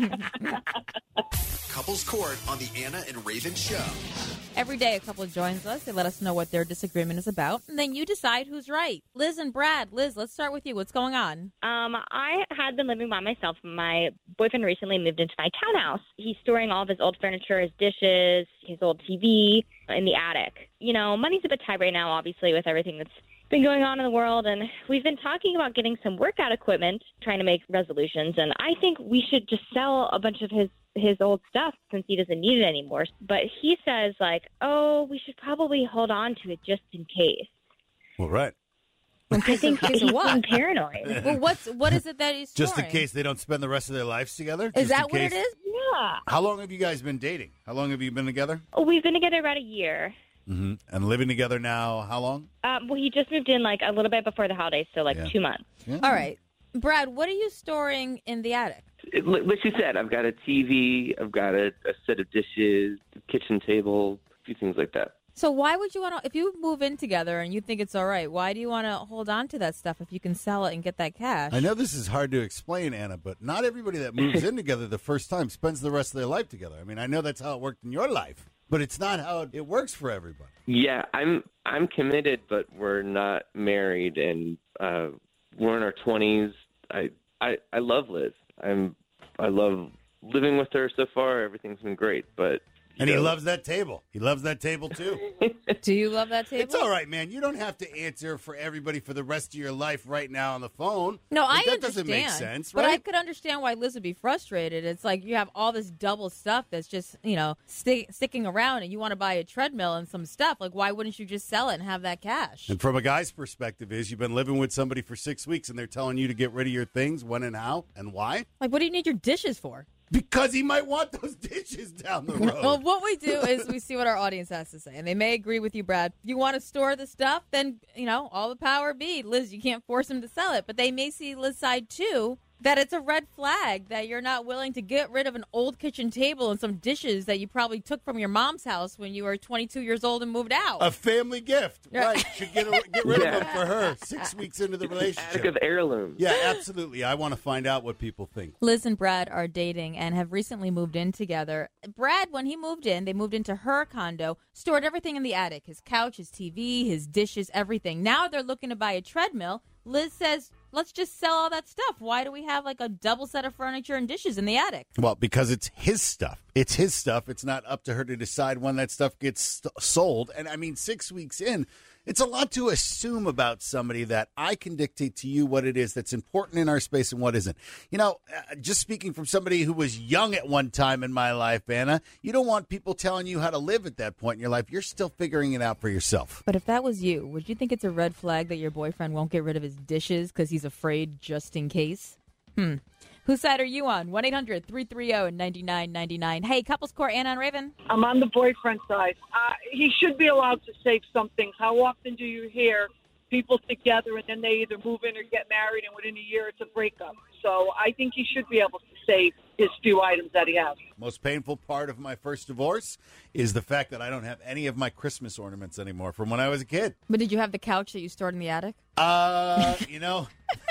[SPEAKER 21] Couples Court on the Anna and Raven Show.
[SPEAKER 1] Every day a couple joins us. They let us know what their disagreement is about, and then you decide who's right. Liz and Brad. Liz, let's start with you. What's going on?
[SPEAKER 17] Um, I had been living by myself. My boyfriend recently moved into my townhouse. He's storing all of his old furniture, his dishes, his old T V in the attic. You know, money's a bit tight right now, obviously, with everything that's been going on in the world, and we've been talking about getting some workout equipment, trying to make resolutions, and I think we should just sell a bunch of his his old stuff since he doesn't need it anymore. But he says, like, oh, we should probably hold on to it just in case.
[SPEAKER 7] Well, right.
[SPEAKER 1] In case
[SPEAKER 17] think
[SPEAKER 1] of,
[SPEAKER 17] he's
[SPEAKER 1] case of what?
[SPEAKER 17] being paranoid.
[SPEAKER 1] Well, what's what is it that he's
[SPEAKER 7] Just in
[SPEAKER 1] storing?
[SPEAKER 7] case they don't spend the rest of their lives together?
[SPEAKER 1] Is
[SPEAKER 7] Just in
[SPEAKER 1] that what it
[SPEAKER 7] case-
[SPEAKER 1] is?
[SPEAKER 17] Yeah.
[SPEAKER 7] How long have you guys been dating? How long have you been together?
[SPEAKER 17] Oh, we've been together about a year.
[SPEAKER 7] Mm-hmm. And living together now, how long?
[SPEAKER 17] Um, well, he just moved in like a little bit before the holidays, so like
[SPEAKER 7] Yeah.
[SPEAKER 17] two months.
[SPEAKER 1] All right. Brad, what are you storing in the attic?
[SPEAKER 22] It- What she said, I've got a T V, I've got a, a set of dishes, a kitchen table, a few things like that.
[SPEAKER 1] So why would you want to, if you move in together and you think it's all right, why do you want to hold on to that stuff if you can sell it and get that cash?
[SPEAKER 7] I know this is hard to explain, Anna, but not everybody that moves in together the first time spends the rest of their life together. I mean, I know that's how it worked in your life, but it's not how it, it works for everybody.
[SPEAKER 22] Yeah, I'm I'm committed, but we're not married, and uh, we're in our twenties. I, I I love Liz. I'm I love living with her so far. Everything's been great, but
[SPEAKER 7] And he
[SPEAKER 22] So-
[SPEAKER 7] loves that table. He loves that table, too.
[SPEAKER 1] Do you love that table?
[SPEAKER 7] It's all right, man. You don't have to answer for everybody for the rest of your life right now on the phone.
[SPEAKER 1] No,
[SPEAKER 7] Like,
[SPEAKER 1] I
[SPEAKER 7] that
[SPEAKER 1] understand.
[SPEAKER 7] doesn't make sense,
[SPEAKER 1] But I
[SPEAKER 7] right?
[SPEAKER 1] could understand why Liz would be frustrated. It's like you have all this double stuff that's just, you know, sti- sticking around, and you want to buy a treadmill and some stuff. Like, why wouldn't you just sell it and have that cash?
[SPEAKER 7] And from a guy's perspective is you've been living with somebody for six weeks and they're telling you to get rid of your things, when and how and why?
[SPEAKER 1] Like, what do you need your dishes for?
[SPEAKER 7] Because he might want those dishes down the road.
[SPEAKER 1] Well, what we do is we see what our audience has to say, and they may agree with you, Brad. If you want to store the stuff, then, you know, all the power be. Liz, you can't force him to sell it, but they may see Liz's side, too, that it's a red flag that you're not willing to get rid of an old kitchen table and some dishes that you probably took from your mom's house when you were twenty-two years old and moved out.
[SPEAKER 7] A family gift. Right. Should get, get rid
[SPEAKER 22] Yeah.
[SPEAKER 7] of them for her six weeks into the
[SPEAKER 22] Attic
[SPEAKER 7] relationship.
[SPEAKER 22] of heirlooms.
[SPEAKER 7] Yeah, absolutely. I want to find out what people think.
[SPEAKER 1] Liz and Brad are dating and have recently moved in together. Brad, when he moved in, they moved into her condo, stored everything in the attic, his couch, his T V, his dishes, everything. Now they're looking to buy a treadmill. Liz says, let's just sell all that stuff. Why do we have like a double set of furniture and dishes in the attic?
[SPEAKER 7] Well, because it's his stuff. It's his stuff. It's not up to her to decide when that stuff gets st- sold. And I mean, six weeks in, it's a lot to assume about somebody that I can dictate to you what it is that's important in our space and what isn't. You know, uh, just speaking from somebody who was young at one time in my life, Anna, you don't want people telling you how to live at that point in your life. You're still figuring it out for yourself.
[SPEAKER 1] But if that was you, would you think it's a red flag that your boyfriend won't get rid of his dishes because he's afraid just in case? Hmm. Whose side are you on? one eight hundred three three zero nine nine nine nine. Hey, Couples Court, Anna and Raven.
[SPEAKER 3] I'm on the boyfriend side. Uh, he should be allowed to save some things. How often do you hear people together and then they either move in or get married and within a year it's a breakup? So I think he should be able to save his few items that he has.
[SPEAKER 7] Most painful part of my first divorce is the fact that I don't have any of my Christmas ornaments anymore from when I was a kid.
[SPEAKER 1] But did you have the couch that you stored in the attic?
[SPEAKER 7] Uh, you know,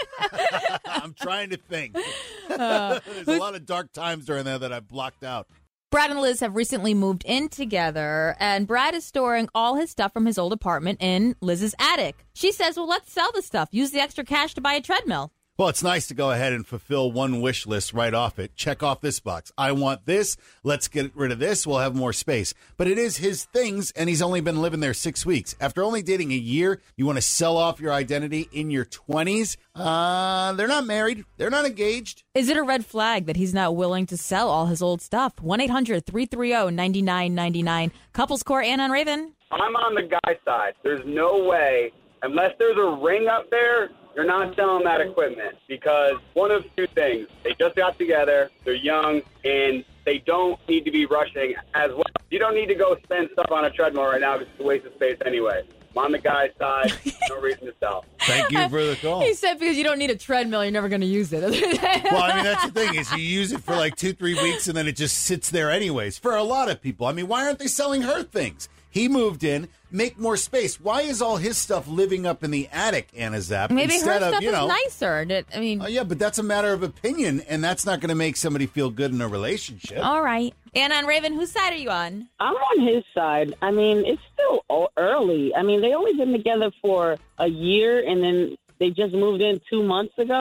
[SPEAKER 7] I'm trying to think.
[SPEAKER 1] Uh,
[SPEAKER 7] There's a lot of dark times during there that I've blocked out.
[SPEAKER 1] Brad and Liz have recently moved in together, and Brad is storing all his stuff from his old apartment in Liz's attic. She says, well, let's sell the stuff. Use the extra cash to buy a treadmill.
[SPEAKER 7] Well, it's nice to go ahead and fulfill one wish list right off it. Check off this box. I want this. Let's get rid of this. We'll have more space. But it is his things, and he's only been living there six weeks. After only dating a year, you want to sell off your identity in your twenties? Uh, they're not married. They're not engaged.
[SPEAKER 1] Is it a red flag that he's not willing to sell all his old stuff? one eight hundred three three zero nine nine nine nine. Couples Court, Anna and Raven.
[SPEAKER 6] I'm on the guy side. There's no way, unless there's a ring up there, you're not selling that equipment, because one of two things. They just got together, they're young, and they don't need to be rushing as well. You don't need to go spend stuff on a treadmill right now because it's a waste of space anyway. I'm on the guy's side. No reason to sell.
[SPEAKER 7] Thank you for the call.
[SPEAKER 1] He said because you don't need a treadmill, you're never going to use it.
[SPEAKER 7] Well, I mean, that's the thing is you use it for like two, three weeks, and then it just sits there anyways. For a lot of people. I mean, why aren't they selling her things? He moved in, make more space. Why is all his stuff living up in the attic, Anna Zapp?
[SPEAKER 1] Maybe
[SPEAKER 7] instead
[SPEAKER 1] her
[SPEAKER 7] of,
[SPEAKER 1] stuff
[SPEAKER 7] you know,
[SPEAKER 1] is nicer. And it- I mean,
[SPEAKER 7] Uh, yeah, but that's a matter of opinion, and that's not going to make somebody feel good in a relationship.
[SPEAKER 1] all right. Anna and Raven, whose side are you on?
[SPEAKER 23] I'm on his side. I mean, it's still o- early. I mean, they only been together for a year, and then they just moved in two months ago.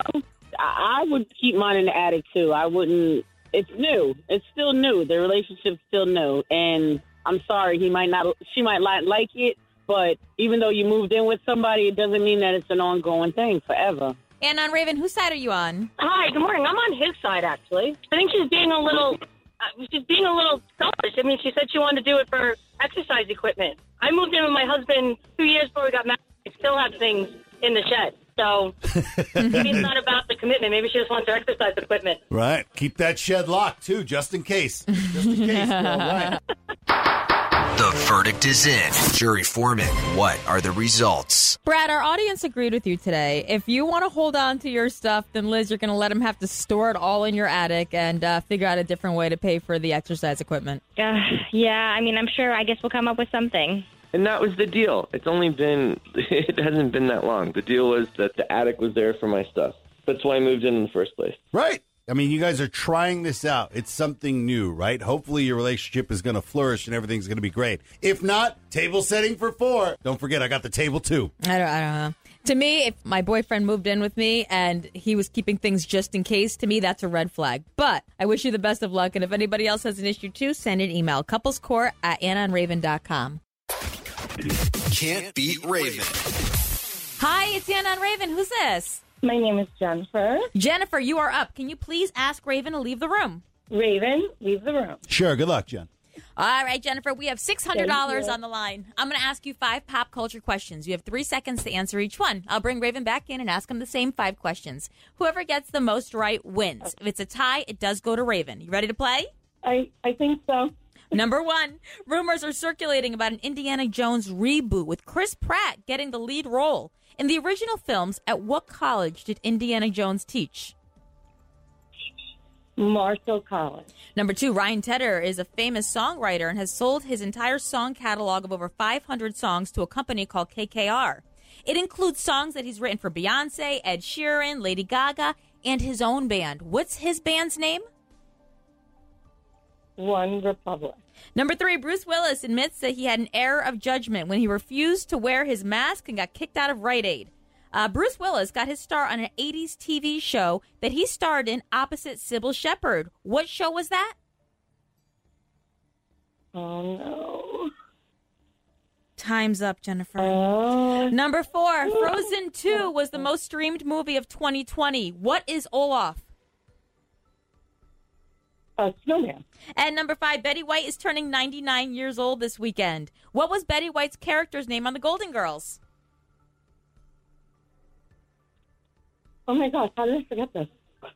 [SPEAKER 23] I, I would keep mine in the attic, too. I wouldn't. It's new. It's still new. The relationship's still new. And I'm sorry, he might not. She might not like it, but even though you moved in with somebody, it doesn't mean that it's an ongoing thing forever.
[SPEAKER 1] Anna and Raven, whose side are you on?
[SPEAKER 24] Hi, good morning. I'm on his side, actually. I think she's being a little, uh, she's being a little selfish. I mean, she said she wanted to do it for exercise equipment. I moved in with my husband two years before we got married. I still have things in the shed. So maybe it's not about the commitment. Maybe she just wants her exercise equipment.
[SPEAKER 7] Right. Keep that shed locked, too, just in case. Just in case, girl. Right.
[SPEAKER 21] The verdict is in. Jury foreman, what are the results?
[SPEAKER 1] Brad, our audience agreed with you today. If you want to hold on to your stuff, then Liz, you're going to let him have to store it all in your attic and uh, figure out a different way to pay for the exercise equipment.
[SPEAKER 17] Uh, yeah, I mean, I'm sure, I guess we'll come up with something.
[SPEAKER 22] And that was the deal. It's only been, it hasn't been that long. The deal was that the attic was there for my stuff. That's why I moved in in the first place.
[SPEAKER 7] Right. I mean, you guys are trying this out. It's something new, right? Hopefully your relationship is going to flourish and everything's going to be great. If not, table setting for four. Don't forget, I got the table, too.
[SPEAKER 1] I don't, I don't know. To me, if my boyfriend moved in with me and he was keeping things just in case, to me, that's a red flag. But I wish you the best of luck. And if anybody else has an issue, too, send an email. couplescourt at anna and raven dot com.
[SPEAKER 21] Can't beat Raven.
[SPEAKER 1] Hi, it's Anna and Raven. Who's this?
[SPEAKER 2] My name is Jennifer.
[SPEAKER 1] Jennifer, you are up. Can you please ask Raven to leave the room?
[SPEAKER 2] Raven, leave the room.
[SPEAKER 7] Sure. Good luck, Jen.
[SPEAKER 1] All right, Jennifer, we have six hundred dollars
[SPEAKER 2] Thank you.
[SPEAKER 1] on the line. I'm going to ask you five pop culture questions. You have three seconds to answer each one. I'll bring Raven back in and ask him the same five questions. Whoever gets the most right wins. If it's a tie, it does go to Raven. You ready to play?
[SPEAKER 2] I, I think so.
[SPEAKER 1] Number one, rumors are circulating about an Indiana Jones reboot with Chris Pratt getting the lead role. In the original films, at what college did Indiana Jones teach?
[SPEAKER 2] Marshall College.
[SPEAKER 1] Number two, Ryan Tedder is a famous songwriter and has sold his entire song catalog of over five hundred songs to a company called K K R. It includes songs that he's written for Beyonce, Ed Sheeran, Lady Gaga, and his own band. What's his band's name?
[SPEAKER 2] One Republic.
[SPEAKER 1] Number three, Bruce Willis admits that he had an error of judgment when he refused to wear his mask and got kicked out of Rite Aid. Uh, Bruce Willis got his start on an eighties T V show that he starred in opposite Sybil Shepherd. What show was that?
[SPEAKER 2] Oh, no.
[SPEAKER 1] Time's up, Jennifer.
[SPEAKER 2] Uh,
[SPEAKER 1] Number four, Frozen two was the most streamed movie of twenty twenty. What is Olaf?
[SPEAKER 2] A snowman.
[SPEAKER 1] And number five, Betty White is turning ninety-nine years old this weekend. What was Betty White's character's name on The Golden Girls?
[SPEAKER 2] Oh, my gosh. How did I forget this?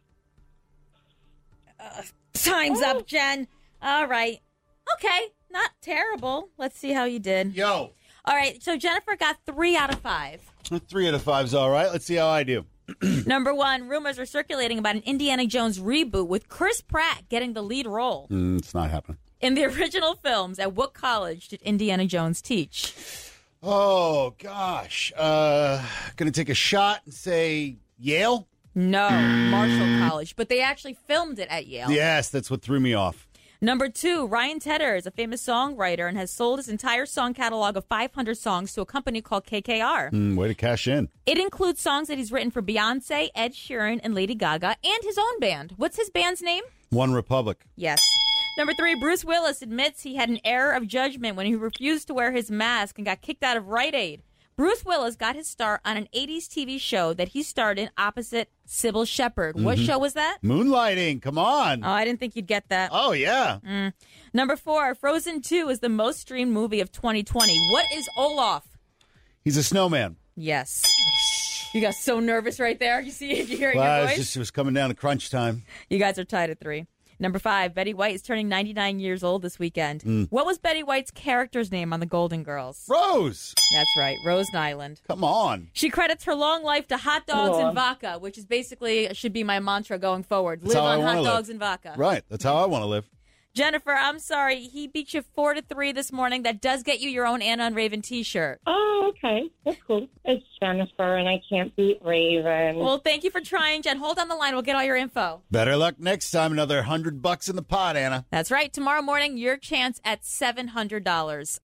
[SPEAKER 1] Uh, time's
[SPEAKER 2] Oh.
[SPEAKER 1] up, Jen. All right. Okay. Not terrible. Let's see how you did.
[SPEAKER 7] Yo.
[SPEAKER 1] All right. So Jennifer got three out of five.
[SPEAKER 7] Three out of five's all right. Let's see how I do.
[SPEAKER 1] Number one, rumors are circulating about an Indiana Jones reboot with Chris Pratt getting the lead role.
[SPEAKER 7] Mm, it's not happening.
[SPEAKER 1] In the original films, at what college did Indiana Jones teach?
[SPEAKER 7] Oh, gosh. Uh, gonna take a shot and say Yale?
[SPEAKER 1] No, Marshall College. But they actually filmed it at Yale.
[SPEAKER 7] Yes, that's what threw me off.
[SPEAKER 1] Number two, Ryan Tedder is a famous songwriter and has sold his entire song catalog of five hundred songs to a company called K K R.
[SPEAKER 7] Mm, way to cash in.
[SPEAKER 1] It includes songs that he's written for Beyonce, Ed Sheeran, and Lady Gaga, and his own band. What's his band's name?
[SPEAKER 7] One Republic.
[SPEAKER 1] Yes. Number three, Bruce Willis admits he had an error of judgment when he refused to wear his mask and got kicked out of Rite Aid. Bruce Willis got his start on an eighties T V show that he starred in opposite Sybil Shepherd. What
[SPEAKER 7] Mhm.
[SPEAKER 1] show was that?
[SPEAKER 7] Moonlighting. Come on.
[SPEAKER 1] Oh, I didn't think you'd get that.
[SPEAKER 7] Oh, yeah.
[SPEAKER 1] Mm. Number four, Frozen two is the most streamed movie of twenty twenty. What is Olaf?
[SPEAKER 7] He's a snowman.
[SPEAKER 1] Yes. You got so nervous right there. You see, you hear it in
[SPEAKER 7] Well,
[SPEAKER 1] your
[SPEAKER 7] it was
[SPEAKER 1] voice?
[SPEAKER 7] just it was coming down to crunch time.
[SPEAKER 1] You guys are tied at three. Number five, Betty White is turning ninety-nine years old this weekend.
[SPEAKER 7] Mm.
[SPEAKER 1] What was Betty White's character's name on The Golden Girls?
[SPEAKER 7] Rose.
[SPEAKER 1] That's right, Rose Nyland.
[SPEAKER 7] Come on.
[SPEAKER 1] She credits her long life to hot dogs
[SPEAKER 7] Come on.
[SPEAKER 1] and vodka, which is basically should be my mantra going forward.
[SPEAKER 7] That's
[SPEAKER 1] Live
[SPEAKER 7] how I
[SPEAKER 1] on
[SPEAKER 7] wanna
[SPEAKER 1] hot
[SPEAKER 7] live.
[SPEAKER 1] dogs and vodka.
[SPEAKER 7] Right. That's how I want to live.
[SPEAKER 1] Jennifer, I'm sorry. He beat you four to three this morning. That does get you your own Anna and Raven T-shirt.
[SPEAKER 2] Oh, okay. That's cool. It's Jennifer, and I can't beat Raven.
[SPEAKER 1] Well, thank you for trying, Jen. Hold on the line. We'll get all your info.
[SPEAKER 7] Better luck next time. Another hundred bucks in the pot, Anna.
[SPEAKER 1] That's right. Tomorrow morning, your chance at seven hundred dollars.